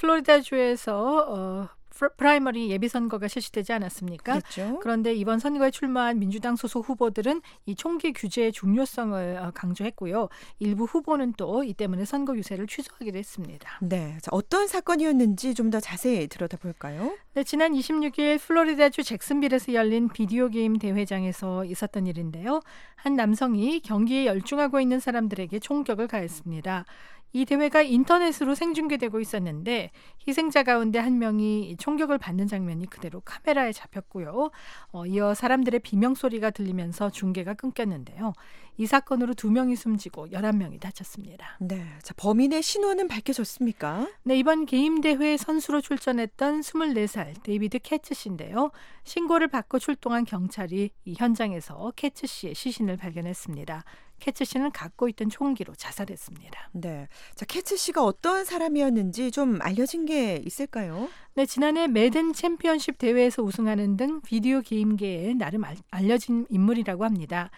플로리다주에서 프라이머리 예비선거가 실시되지 않았습니까? 그렇죠. 그런데 이번 선거에 출마한 민주당 소속 후보들은 이 총기 규제의 중요성을 강조했고요. 일부 후보는 또 이 때문에 선거 유세를 취소하기도 했습니다. 네, 자, 어떤 사건이었는지 좀 더 자세히 들여다볼까요? 네, 지난 26일 플로리다주 잭슨빌에서 열린 비디오 게임 대회장에서 있었던 일인데요. 한 남성이 경기에 열중하고 있는 사람들에게 총격을 가했습니다. 이 대회가 인터넷으로 생중계되고 있었는데 희생자 가운데 한 명이 총격을 받는 장면이 그대로 카메라에 잡혔고요. 이어 사람들의 비명소리가 들리면서 중계가 끊겼는데요. 이 사건으로 2명이 숨지고 11명이 다쳤습니다. 네, 자, 범인의 신원은 밝혀졌습니까? 네, 이번 게임 대회 선수로 출전했던 24살 데이비드 캐츠 씨인데요. 신고를 받고 출동한 경찰이 이 현장에서 캐츠 씨의 시신을 발견했습니다. 캐츠 씨는 갖고 있던 총기로 자살했습니다. 네, 자, 캐츠 씨가 어떤 사람이었는지 좀 알려진 게 있을까요? 네, 지난해 매든 챔피언십 대회에서 우승하는 등 비디오 게임계에 나름 알려진 인물이라고 합니다.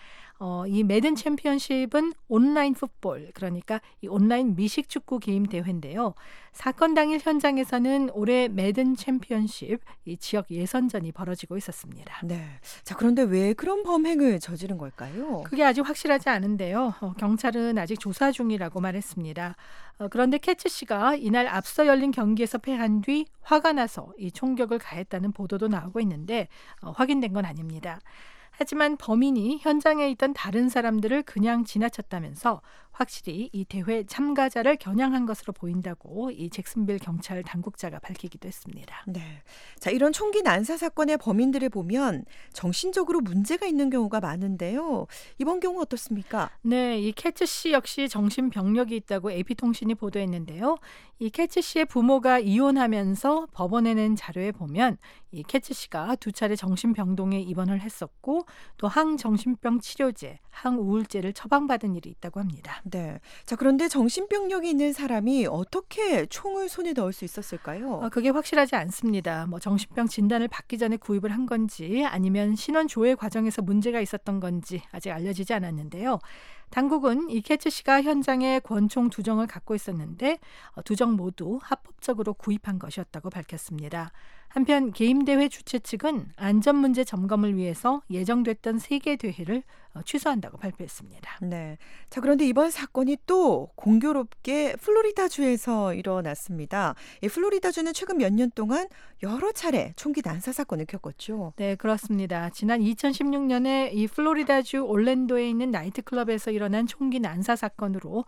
이 매든 챔피언십은 온라인 풋볼, 그러니까 이 온라인 미식 축구 게임 대회인데요. 사건 당일 현장에서는 올해 매든 챔피언십 이 지역 예선전이 벌어지고 있었습니다. 네, 자, 그런데 왜 그런 범행을 저지른 걸까요? 그게 아직 확실하지 않은데요. 경찰은 아직 조사 중이라고 말했습니다. 그런데 캐츠 씨가 이날 앞서 열린 경기에서 패한 뒤 화가 나서 이 총격을 가했다는 보도도 나오고 있는데 확인된 건 아닙니다. 하지만 범인이 현장에 있던 다른 사람들을 그냥 지나쳤다면서 확실히 이 대회 참가자를 겨냥한 것으로 보인다고 이 잭슨빌 경찰 당국자가 밝히기도 했습니다. 네, 자, 이런 총기 난사 사건의 범인들을 보면 정신적으로 문제가 있는 경우가 많은데요. 이번 경우 어떻습니까? 네, 이 캐츠 씨 역시 정신병력이 있다고 AP통신이 보도했는데요. 이 캐츠 씨의 부모가 이혼하면서 법원에 낸 자료에 보면 이 캐츠 씨가 2차례 정신병동에 입원을 했었고 또 항정신병 치료제, 항우울제를 처방받은 일이 있다고 합니다. 네, 자, 그런데 정신병력이 있는 사람이 어떻게 총을 손에 넣을 수 있었을까요? 그게 확실하지 않습니다. 정신병 진단을 받기 전에 구입을 한 건지 아니면 신원 조회 과정에서 문제가 있었던 건지 아직 알려지지 않았는데요. 당국은 이 캐츠 씨가 현장에 권총 2정을 갖고 있었는데 2정 모두 합법적으로 구입한 것이었다고 밝혔습니다. 한편 게임 대회 주최 측은 안전 문제 점검을 위해서 예정됐던 3개 대회를 취소한다고 발표했습니다. 네, 자, 그런데 이번 사건이 또 공교롭게 플로리다주에서 일어났습니다. 이 플로리다주는 최근 몇 년 동안 여러 차례 총기 난사 사건을 겪었죠. 네, 그렇습니다. 지난 2016년에 이 플로리다주 올랜도에 있는 나이트클럽에서 일어난 총기 난사 사건으로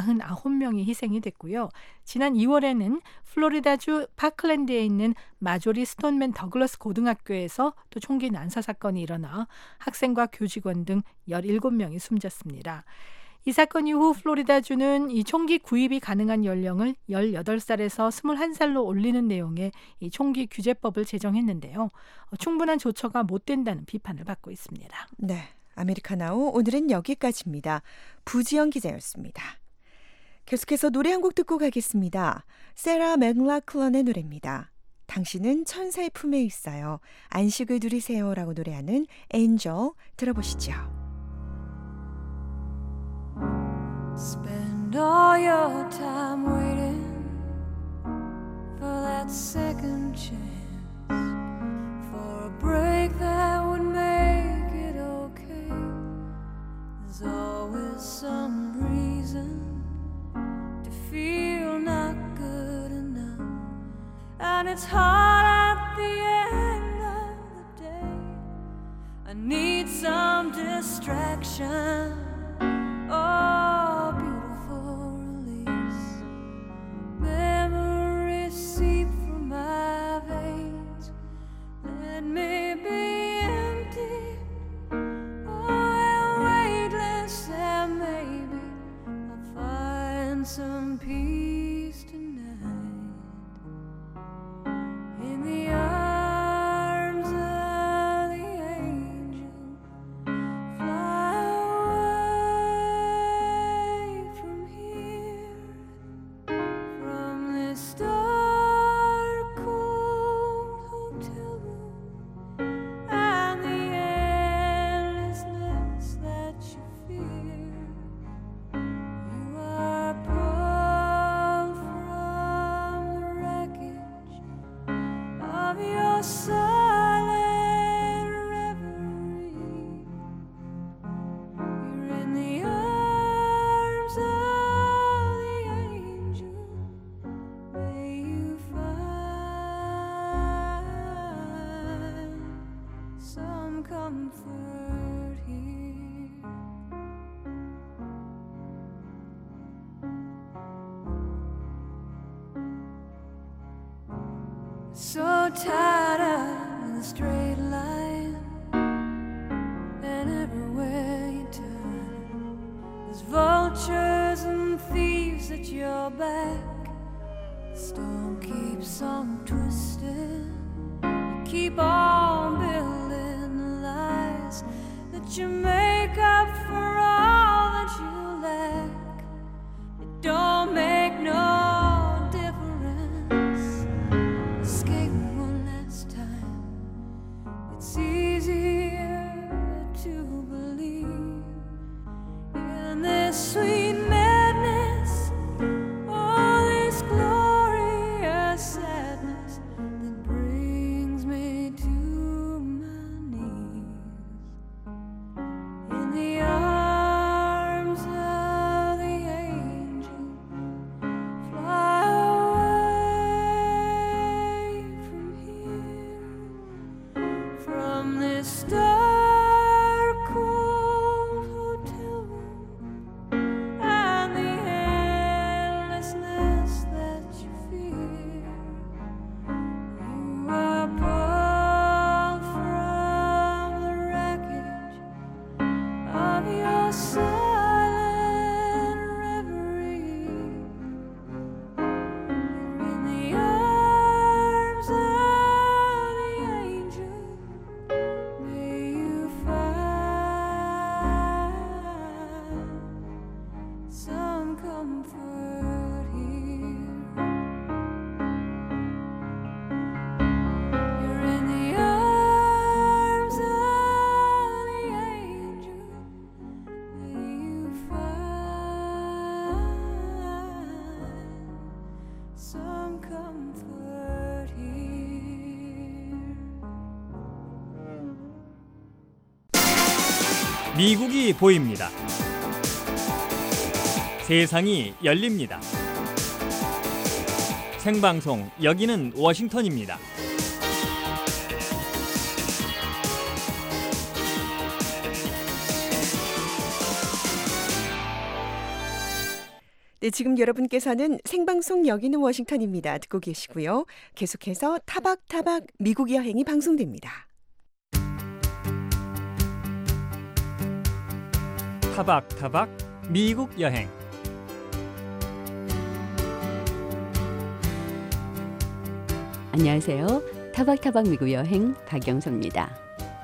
49명이 희생이 됐고요. 지난 2월에는 플로리다주 파클랜드에 있는 마조리 스톤맨 더글러스 고등학교에서 또 총기 난사 사건이 일어나 학생과 교직원 등 17명이 숨졌습니다. 이 사건 이후 플로리다주는 이 총기 구입이 가능한 연령을 18살에서 21살로 올리는 내용의 이 총기 규제법을 제정했는데요. 충분한 조처가 못 된다는 비판을 받고 있습니다. 네, 아메리카나우 오늘은 여기까지입니다. 부지연 기자였습니다. 계속해서 노래 한 곡 듣고 가겠습니다. 세라 맥락클런의 노래입니다. 당신은 천사의 품에 있어요. 안식을 누리세요라고 노래하는 엔젤 들어보시죠. Spend all your time waiting for that second chance, for a break that would make it okay. There's always some reason to feel not good enough, and it's hard at the end of the day. I need some distraction. Oh, beautiful release. Memories seep from my veins. tied up in a straight line, and everywhere you turn, there's vultures and thieves at your back. The storm keeps on twisting. You keep on building the lies that you make up for all that you lack. It don't make no difference. Escape one last time. It's easier to believe in this sweet madness, all this glorious sadness that brings me to my knees. In the arms of the angel, fly away from here, from this dark, cold hotel room, and the endlessness that you fear. You are pulled from the wreckage of your silent reverie. In the arms of the angel, may you find some comfort here. You're in the arms of the angel. May you find some comfort here. 미국이 보입니다. 세상이 열립니다. 생방송 여기는 워싱턴입니다. 네, 지금 여러분께서는 생방송 여기는 워싱턴입니다. 듣고 계시고요. 계속해서 타박타박 미국 여행이 방송됩니다. 타박타박 미국 여행. 안녕하세요. 타박타박 미국 여행 박영서입니다.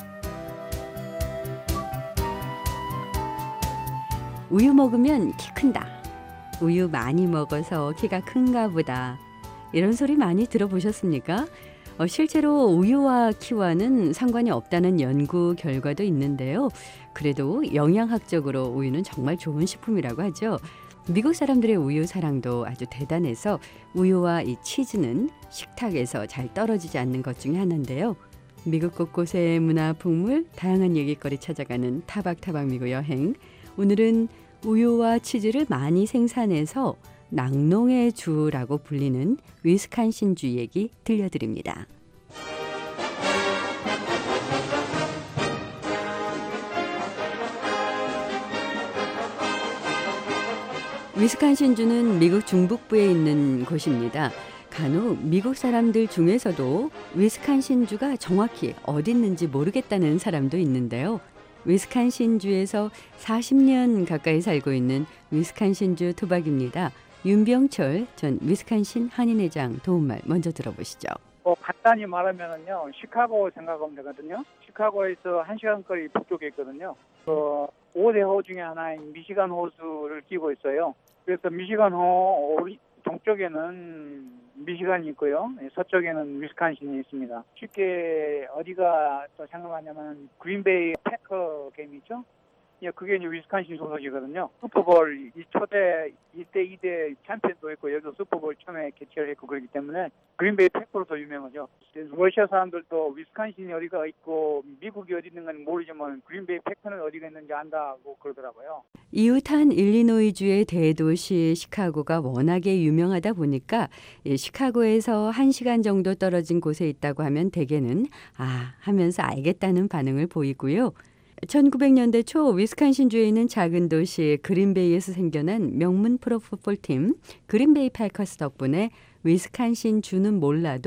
우유 먹으면 키 큰다. 우유 많이 먹어서 키가 큰가 보다. 이런 소리 많이 들어보셨습니까? 실제로 우유와 키와는 상관이 없다는 연구 결과도 있는데요. 그래도 영양학적으로 우유는 정말 좋은 식품이라고 하죠. 미국 사람들의 우유 사랑도 아주 대단해서 우유와 이 치즈는 식탁에서 잘 떨어지지 않는 것 중에 하나인데요. 미국 곳곳의 문화, 풍물, 다양한 얘기거리 찾아가는 타박타박 미국 여행. 오늘은 우유와 치즈를 많이 생산해서 낙농의 주라고 불리는 위스콘신주 얘기 들려드립니다. 위스콘신주는 미국 중북부에 있는 곳입니다. 간혹 미국 사람들 중에서도 위스콘신주가 정확히 어디 있는지 모르겠다는 사람도 있는데요. 위스콘신주에서 40년 가까이 살고 있는 위스콘신주 토박입니다. 윤병철 전 위스콘신 한인회장 도움말 먼저 들어보시죠. 간단히 말하면은요, 시카고 생각하면 되거든요. 시카고에서 1시간 거리 북쪽에 있거든요. 5대 호 중에 하나인 미시간 호수를 끼고 있어요. 그래서 미시간 호 동쪽에는 미시간이 있고요. 서쪽에는 위스콘신이 있습니다. 쉽게 어디가 또 생각하냐면 그린베이 패커 게임이죠. 예, 그게 이제 위스콘신 소속이거든요. 슈퍼볼 이 초대 1대 2대 챔피언도 있고 여기서 슈퍼볼 처음에 개최를 했고 그렇기 때문에 그린베이 패커로도 유명하죠. 러시아 사람들도 위스콘신이 어디가 있고 미국이 어디 있는 건 모르지만 그린베이 패커는 어디가 있는지 안다고 그러더라고요. 이웃한 일리노이주의 대도시 시카고가 워낙에 유명하다 보니까 시카고에서 1시간 정도 떨어진 곳에 있다고 하면 대개는 하면서 알겠다는 반응을 보이고요. 1900년대 초 위스콘신주에 있는 작은 도시 그린베이에서 생겨난 명문 프로풋볼팀 그린베이 패커스 덕분에 위스콘신주는 몰라도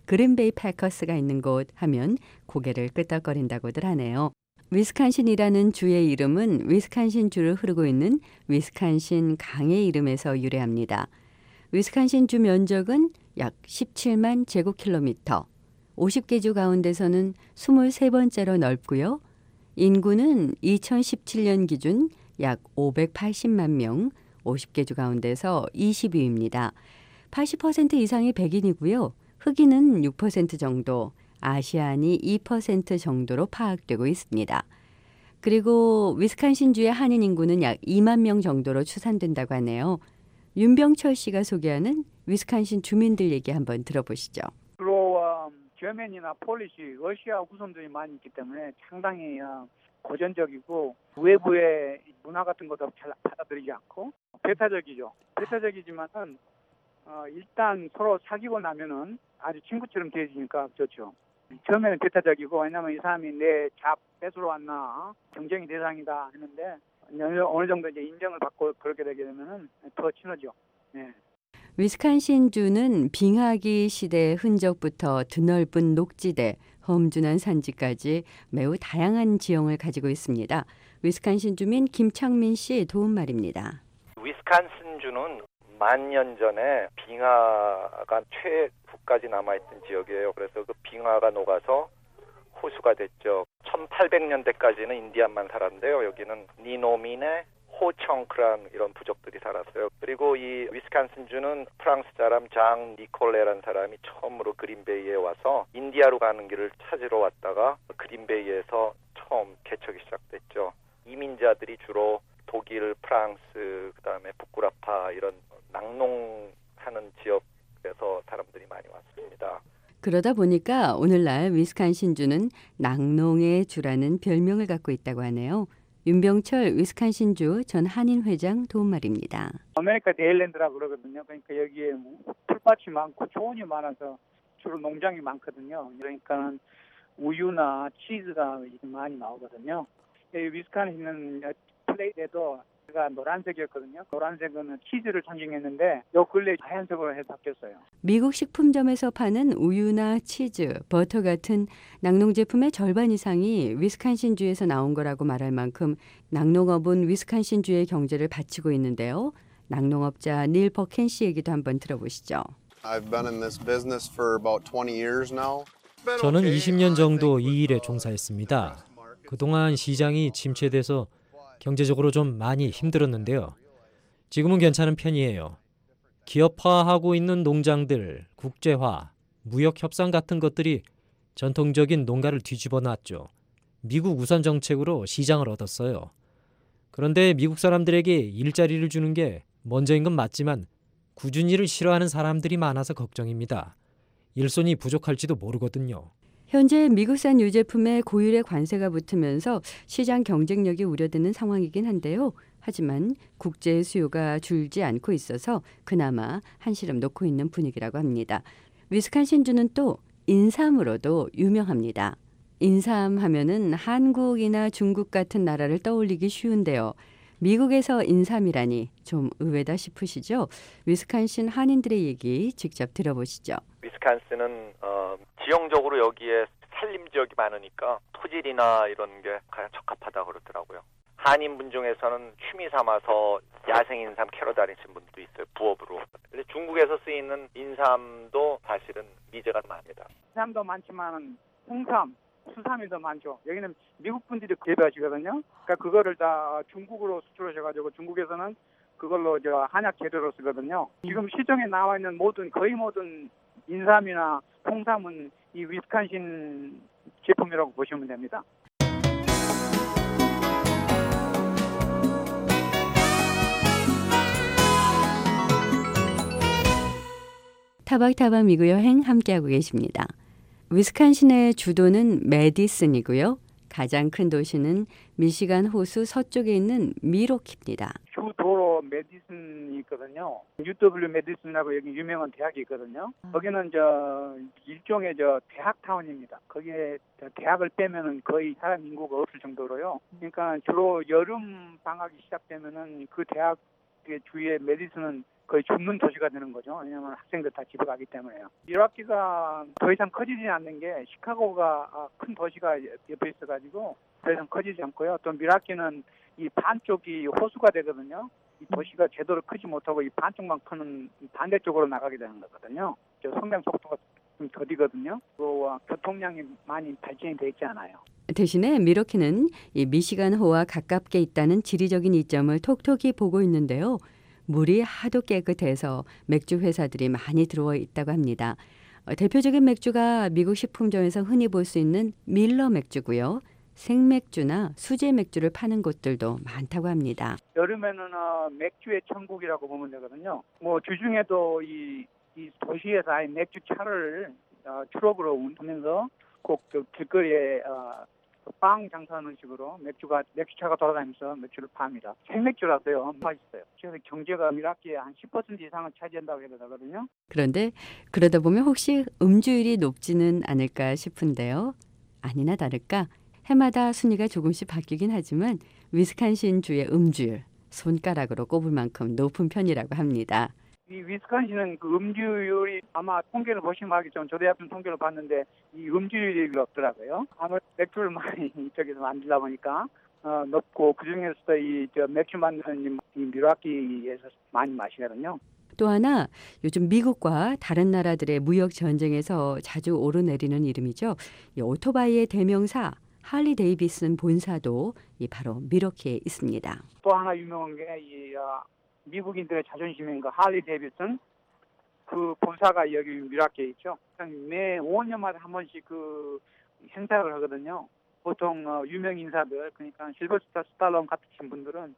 그린베이 패커스가 있는 곳 하면 고개를 끄덕거린다고들 하네요. 위스칸신이라는 주의 이름은 위스칸신 주를 흐르고 있는 위스칸신 강의 이름에서 유래합니다. 위스칸신 주 면적은 약 17만 제곱킬로미터, 50개 주 가운데서는 23번째로 넓고요. 인구는 2017년 기준 약 580만 명, 50개 주 가운데서 20위입니다. 80% 이상이 백인이고요. 흑인은 6% 정도, 아시안이 2% 정도로 파악되고 있습니다. 그리고 위스칸신주의 한인 인구는 약 2만 명 정도로 추산된다고 하네요. 윤병철 씨가 소개하는 위스칸신 주민들 얘기 한번 들어보시죠. 주로 저면이나 폴리시, 러시아 후손들이 많이 있기 때문에 상당히 고전적이고 외부의 문화 같은 것도 잘 받아들이지 않고 배타적이죠. 배타적이지만은 일단 서로 사귀고 나면은 아주 친구처럼 대해지니까 좋죠. 처음에는 배타적이고 왜냐하면 이 사람이 내 잡 뺏으러 왔나 경쟁의 대상이다 했는데 어느 정도 이제 인정을 받고 그렇게 되게 되면은 더 친하죠. 네. 위스칸신주는 빙하기 시대 흔적부터 드넓은 녹지대, 험준한 산지까지 매우 다양한 지형을 가지고 있습니다. 위스칸신 주민 김창민 씨 도움 말입니다. 위스칸신주는 만년 전에 빙하가 최후까지 남아있던 지역이에요. 그래서 그 빙하가 녹아서 호수가 됐죠. 1800년대까지는 인디안만 살았는데요. 여기는 니노민의 호청크란 이런 부족들이 살았어요. 그리고 이 위스칸신주는 프랑스 사람 장 니콜레라는 사람이 처음으로 그린베이에 와서 인디아로 가는 길을 찾으러 왔다가 그린베이에서 처음 개척이 시작됐죠. 이민자들이 주로 독일, 프랑스, 그다음에 부쿠라파 이런 낙농하는 지역에서 사람들이 많이 왔습니다. 그러다 보니까 오늘날 위스칸신주는 낙농의 주라는 별명을 갖고 있다고 하네요. 윤병철 위스칸신주 전 한인 회장 도움 말입니다. 아메리카 데일랜드라고 그러거든요. 그러니까 여기에 풀밭이 많고 초원이 많아서 주로 농장이 많거든요. 그러니까는 우유나 치즈가 많이 나오거든요. 위스칸신은 플레이트에도 가 노란색이었거든요. 노란색은 치즈를 상징했는데 요 근래 하얀색으로 해서 바뀌었어요. 미국 식품점에서 파는 우유나 치즈, 버터 같은 낙농 제품의 절반 이상이 위스칸신주에서 나온 거라고 말할 만큼 낙농업은 위스칸신주의 경제를 받치고 있는데요. 낙농업자 닐 버켄 씨 얘기도 한번 들어보시죠. I've been in this business for about 20 years now. 저는 20년 정도 이 일에 종사했습니다. 그동안 시장이 침체돼서 경제적으로 좀 많이 힘들었는데요. 지금은 괜찮은 편이에요. 기업화하고 있는 농장들, 국제화, 무역 협상 같은 것들이 전통적인 농가를 뒤집어 놨죠. 미국 우선 정책으로 시장을 얻었어요. 그런데 미국 사람들에게 일자리를 주는 게 먼저인 건 맞지만 꾸준히 일을 싫어하는 사람들이 많아서 걱정입니다. 일손이 부족할지도 모르거든요. 현재 미국산 유제품에 고율의 관세가 붙으면서 시장 경쟁력이 우려되는 상황이긴 한데요. 하지만 국제 수요가 줄지 않고 있어서 그나마 한시름 놓고 있는 분위기라고 합니다. 위스칸신주는 또 인삼으로도 유명합니다. 인삼 하면은 한국이나 중국 같은 나라를 떠올리기 쉬운데요. 미국에서 인삼이라니 좀 의외다 싶으시죠? 위스칸신 한인들의 얘기 직접 들어보시죠. 위스칸신은 지형적으로 여기에 산림 지역이 많으니까 토질이나 이런 게 가장 적합하다고 그러더라고요. 한인분 중에서는 취미 삼아서 야생 인삼 캐러 다니신 분들도 있어요. 부업으로. 근데 중국에서 쓰이는 인삼도 사실은 미제가 많습니다. 인삼도 많지만 홍삼, 수삼이 더 많죠. 여기는 미국 분들이 재배하시거든요. 그러니까 그거를 다 중국으로 수출하셔가지고 중국에서는 그걸로 한약 재료로 쓰거든요. 지금 시중에 나와 있는 거의 모든 인삼이나 홍삼은 이 위스칸신 제품이라고 보시면 됩니다. 타박타박 미국 여행 함께하고 계십니다. 위스칸신의 주도는 메디슨이고요. 가장 큰 도시는 미시간 호수 서쪽에 있는 밀워키입니다. 주도로 메디슨이 있거든요. UW 메디슨이라고 여기 유명한 대학이 있거든요. 거기는 일종의 대학타운입니다. 거기에 대학을 빼면은 거의 사람 인구가 없을 정도로요. 그러니까 주로 여름 방학이 시작되면은 그 대학의 주위에 메디슨은 거의 죽는 도시가 되는 거죠. 왜냐하면 학생들 다 집에 가기 때문에요. 밀워키가 더 이상 커지지 않는 게 시카고가 큰 도시가 옆에 있어가지고 더 이상 커지지 않고요. 또 밀워키는 이 반쪽이 호수가 되거든요. 이 도시가 제대로 크지 못하고 이 반쪽만 크는 반대쪽으로 나가게 되는 거거든요. 성장 속도가 좀 더디거든요. 또 교통량이 많이 발전이 돼 있지 않아요. 대신에 밀워키는 이 미시간호와 가깝게 있다는 지리적인 이점을 톡톡히 보고 있는데요. 물이 하도 깨끗해서 맥주 회사들이 많이 들어와 있다고 합니다. 대표적인 맥주가 미국 식품점에서 흔히 볼 수 있는 밀러 맥주고요. 생맥주나 수제 맥주를 파는 곳들도 많다고 합니다. 여름에는 맥주의 천국이라고 보면 되거든요. 뭐 주중에도 이 도시에서 아예 맥주 차를 트럭으로 운전하면서 꼭 길거리에 빵 장사하는 식으로 맥주차가 돌아다니면서 맥주를 팝니다. 생맥주라서요. 맛있어요. 그래서 경제가 밀워키의 한 10% 이상을 차지한다고 해야 되거든요. 그런데 그러다 보면 혹시 음주율이 높지는 않을까 싶은데요. 아니나 다를까 해마다 순위가 조금씩 바뀌긴 하지만 위스콘신주의 음주율 손가락으로 꼽을 만큼 높은 편이라고 합니다. 이 위스콘신은 그 음주율이 아마 통계를 보시면 알겠지만 저도 한번 통계를 봤는데 이 음주율이 없더라고요. 아무래도 맥주를 많이 이쪽에서 만들다 보니까 높고 그중에서도 이 맥주 만드는 이 밀워키에서 많이 마시거든요. 또 하나 요즘 미국과 다른 나라들의 무역 전쟁에서 자주 오르내리는 이름이죠. 이 오토바이의 대명사 할리 데이비슨 본사도 바로 밀워키에 있습니다. 또 하나 유명한 게 이 미국인들의 자존심인 그 할리 데이비슨 그 본사가 여기 밀워키에 있죠. 매 5년마다 한 번씩 그 행사를 하거든요. 보통 유명 인사들 그러니까 실버스타 스탈론 같으신 분들은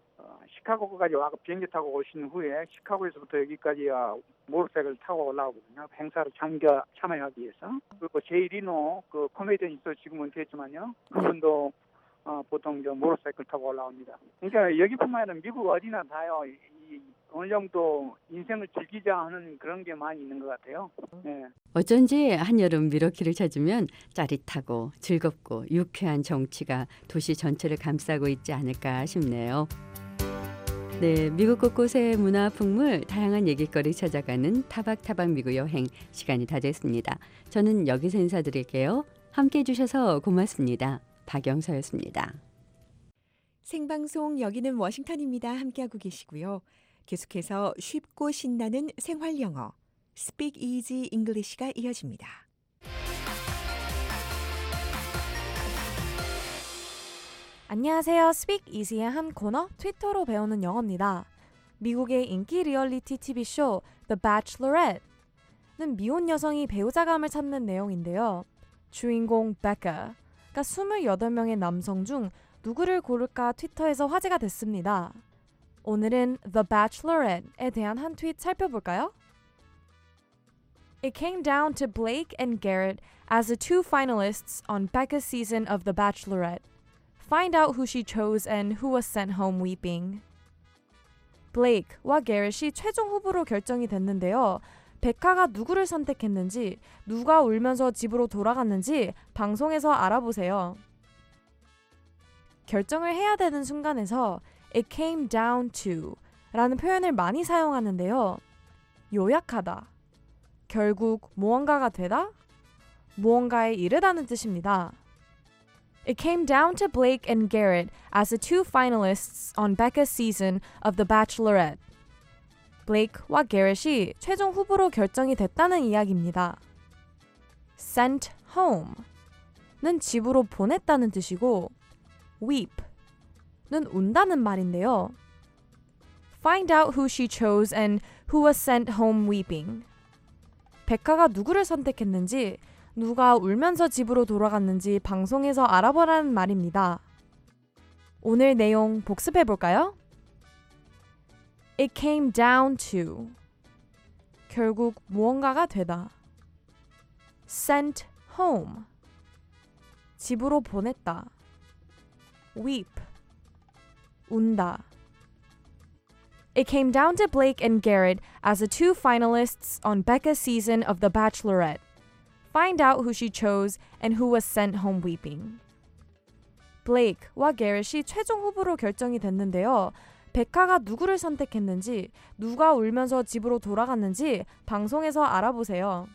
시카고까지 와서 비행기 타고 오신 후에 시카고에서부터 여기까지 모터사이클을 타고 올라오거든요. 행사를 참여하기 위해서. 그리고 제이 리노 그 코미디언 있어 지금은 됐지만요. 그분도 보통 모터사이클 타고 올라옵니다. 그러니까 여기뿐만 아니라 미국 어디나 다요. 어느 정도 인생을 즐기자 하는 그런 게 많이 있는 것 같아요. 네. 어쩐지 한여름 밀워키를 찾으면 짜릿하고 즐겁고 유쾌한 정취가 도시 전체를 감싸고 있지 않을까 싶네요. 네, 미국 곳곳의 문화 풍물, 다양한 얘기거리 찾아가는 타박타박 미국 여행 시간이 다 됐습니다. 저는 여기서 인사드릴게요. 함께해 주셔서 고맙습니다. 박영서였습니다. 생방송 여기는 워싱턴입니다. 함께하고 계시고요. 계속해서 쉽고 신나는 생활 영어 Speak Easy English가 이어집니다. 안녕하세요. Speak Easy의 한 코너 트위터로 배우는 영어입니다. 미국의 인기 리얼리티 TV쇼 The Bachelorette는 미혼 여성이 배우자감을 찾는 내용인데요. 주인공 베카가 28명의 남성 중 누구를 고를까 트위터에서 화제가 됐습니다. 오늘은 The Bachelorette에 대한 한 트윗 살펴볼까요? It came down to Blake and Garrett as the two finalists on Becca's season of The Bachelorette. Find out who she chose and who was sent home weeping. 블레이크와 게렛이 최종 후보로 결정이 됐는데요. 베카가 누구를 선택했는지, 누가 울면서 집으로 돌아갔는지 방송에서 알아보세요. 결정을 해야 되는 순간에서 It came down to 라는 표현을 많이 사용하는데요. 요약하다, 결국 무언가가 되다, 무언가에 이르다는 뜻입니다. It came down to Blake and Garrett as the two finalists on Becca's season of The Bachelorette. 블레이크와 게렛이 최종 후보로 결정이 됐다는 이야기입니다. Sent home는 집으로 보냈다는 뜻이고 weep는 운다는 말인데요. Find out who she chose and who was sent home weeping. 베카가 누구를 선택했는지, 누가 울면서 집으로 돌아갔는지 방송에서 알아보라는 말입니다. 오늘 내용 복습해 볼까요? It came down to 결국 무언가가 되다. Sent home 집으로 보냈다. Weep 운다. It came down to Blake and Garrett as the two finalists on Becca's season of The Bachelorette. Find out who she chose and who was sent home weeping. 블레이크와 게렛이 최종 후보로 결정이 됐는데요. 백화가 누구를 선택했는지, 누가 울면서 집으로 돌아갔는지 방송에서 알아보세요.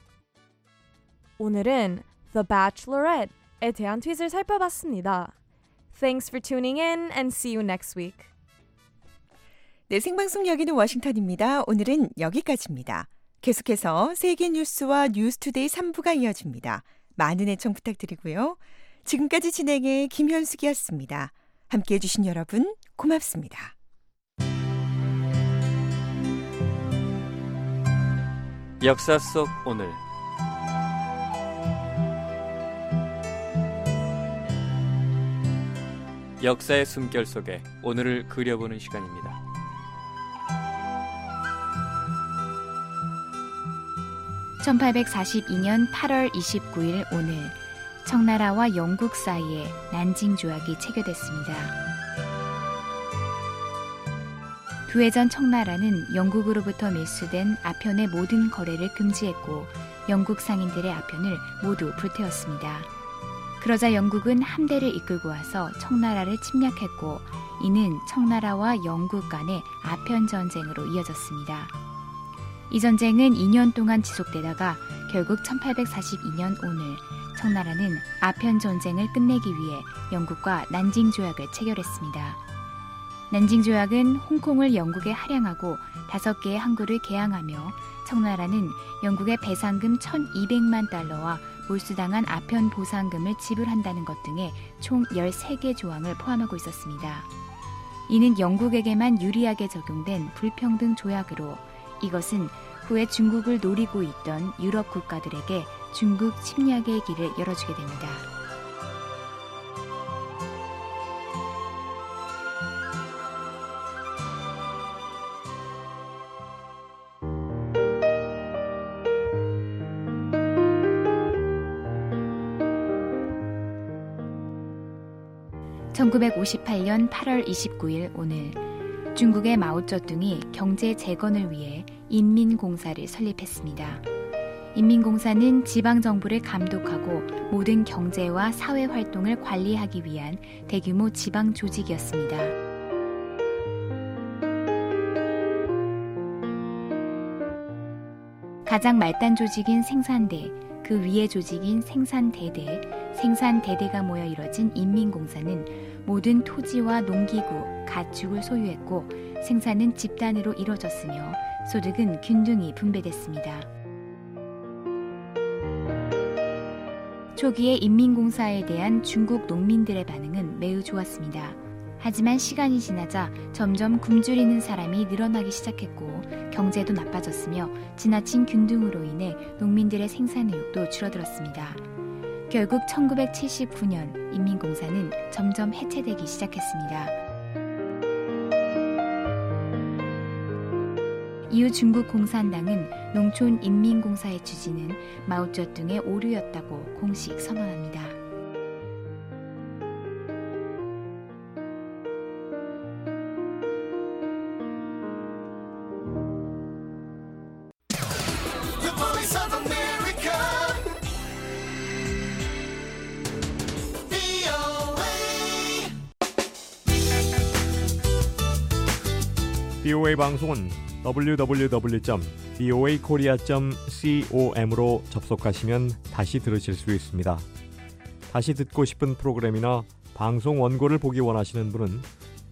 오늘은 The Bachelorette에 대한 트윗을 살펴봤습니다. Thanks for tuning in and see you next week. 네, 생방송 여기는 워싱턴입니다. 오늘은 여기까지입니다. 계속해서 세계 뉴스와 뉴스투데이 3부가 이어집니다. 많은 애청 부탁드리고요. 지금까지 진행의 김현숙이었습니다. 함께해 주신 여러분 고맙습니다. 역사 속 오늘 역사의 숨결 속에 오늘을 그려보는 시간입니다. (1842년 8월 29일) 오늘 청나라와 영국 사이에 난징 조약이 체결됐습니다. 두 해 전 청나라는 영국으로부터 밀수된 아편의 모든 거래를 금지했고 영국 상인들의 아편을 모두 불태웠습니다. 그러자 영국은 함대를 이끌고 와서 청나라를 침략했고 이는 청나라와 영국 간의 아편 전쟁으로 이어졌습니다. 이 전쟁은 2년 동안 지속되다가 결국 1842년 오늘 청나라는 아편 전쟁을 끝내기 위해 영국과 난징 조약을 체결했습니다. 난징 조약은 홍콩을 영국에 할양하고 5개의 항구를 개항하며 청나라는 영국의 배상금 1,200만 달러와 몰수당한 아편 보상금을 지불한다는 것 등의 총 13개 조항을 포함하고 있었습니다. 이는 영국에게만 유리하게 적용된 불평등 조약으로 이것은 후에 중국을 노리고 있던 유럽 국가들에게 중국 침략의 길을 열어주게 됩니다. (1958년 8월 29일) 오늘 중국의 마오쩌둥이 경제 재건을 위해 인민공사를 설립했습니다. 인민공사는 지방정부를 감독하고 모든 경제와 사회활동을 관리하기 위한 대규모 지방 조직이었습니다. 가장 말단 조직인 생산대, 그 위의 조직인 생산대대, 생산대대가 모여 이뤄진 인민공사는 모든 토지와 농기구, 가축을 소유했고 생산은 집단으로 이뤄졌으며 소득은 균등히 분배됐습니다. 초기에 인민공사에 대한 중국 농민들의 반응은 매우 좋았습니다. 하지만 시간이 지나자 점점 굶주리는 사람이 늘어나기 시작했고 경제도 나빠졌으며 지나친 균등으로 인해 농민들의 생산의욕도 줄어들었습니다. 결국 1979년 인민공사는 점점 해체되기 시작했습니다. 이후 중국 공산당은 농촌 인민공사의 취지는 마오쩌둥의 오류였다고 공식 선언합니다. BOA 방송은 www.boakorea.com으로 접속하시면 다시 들으실 수 있습니다. 다시 듣고 싶은 프로그램이나 방송 원고를 보기 원하시는 분은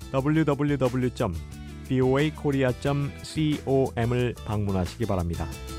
www.boakorea.com을 방문하시기 바랍니다.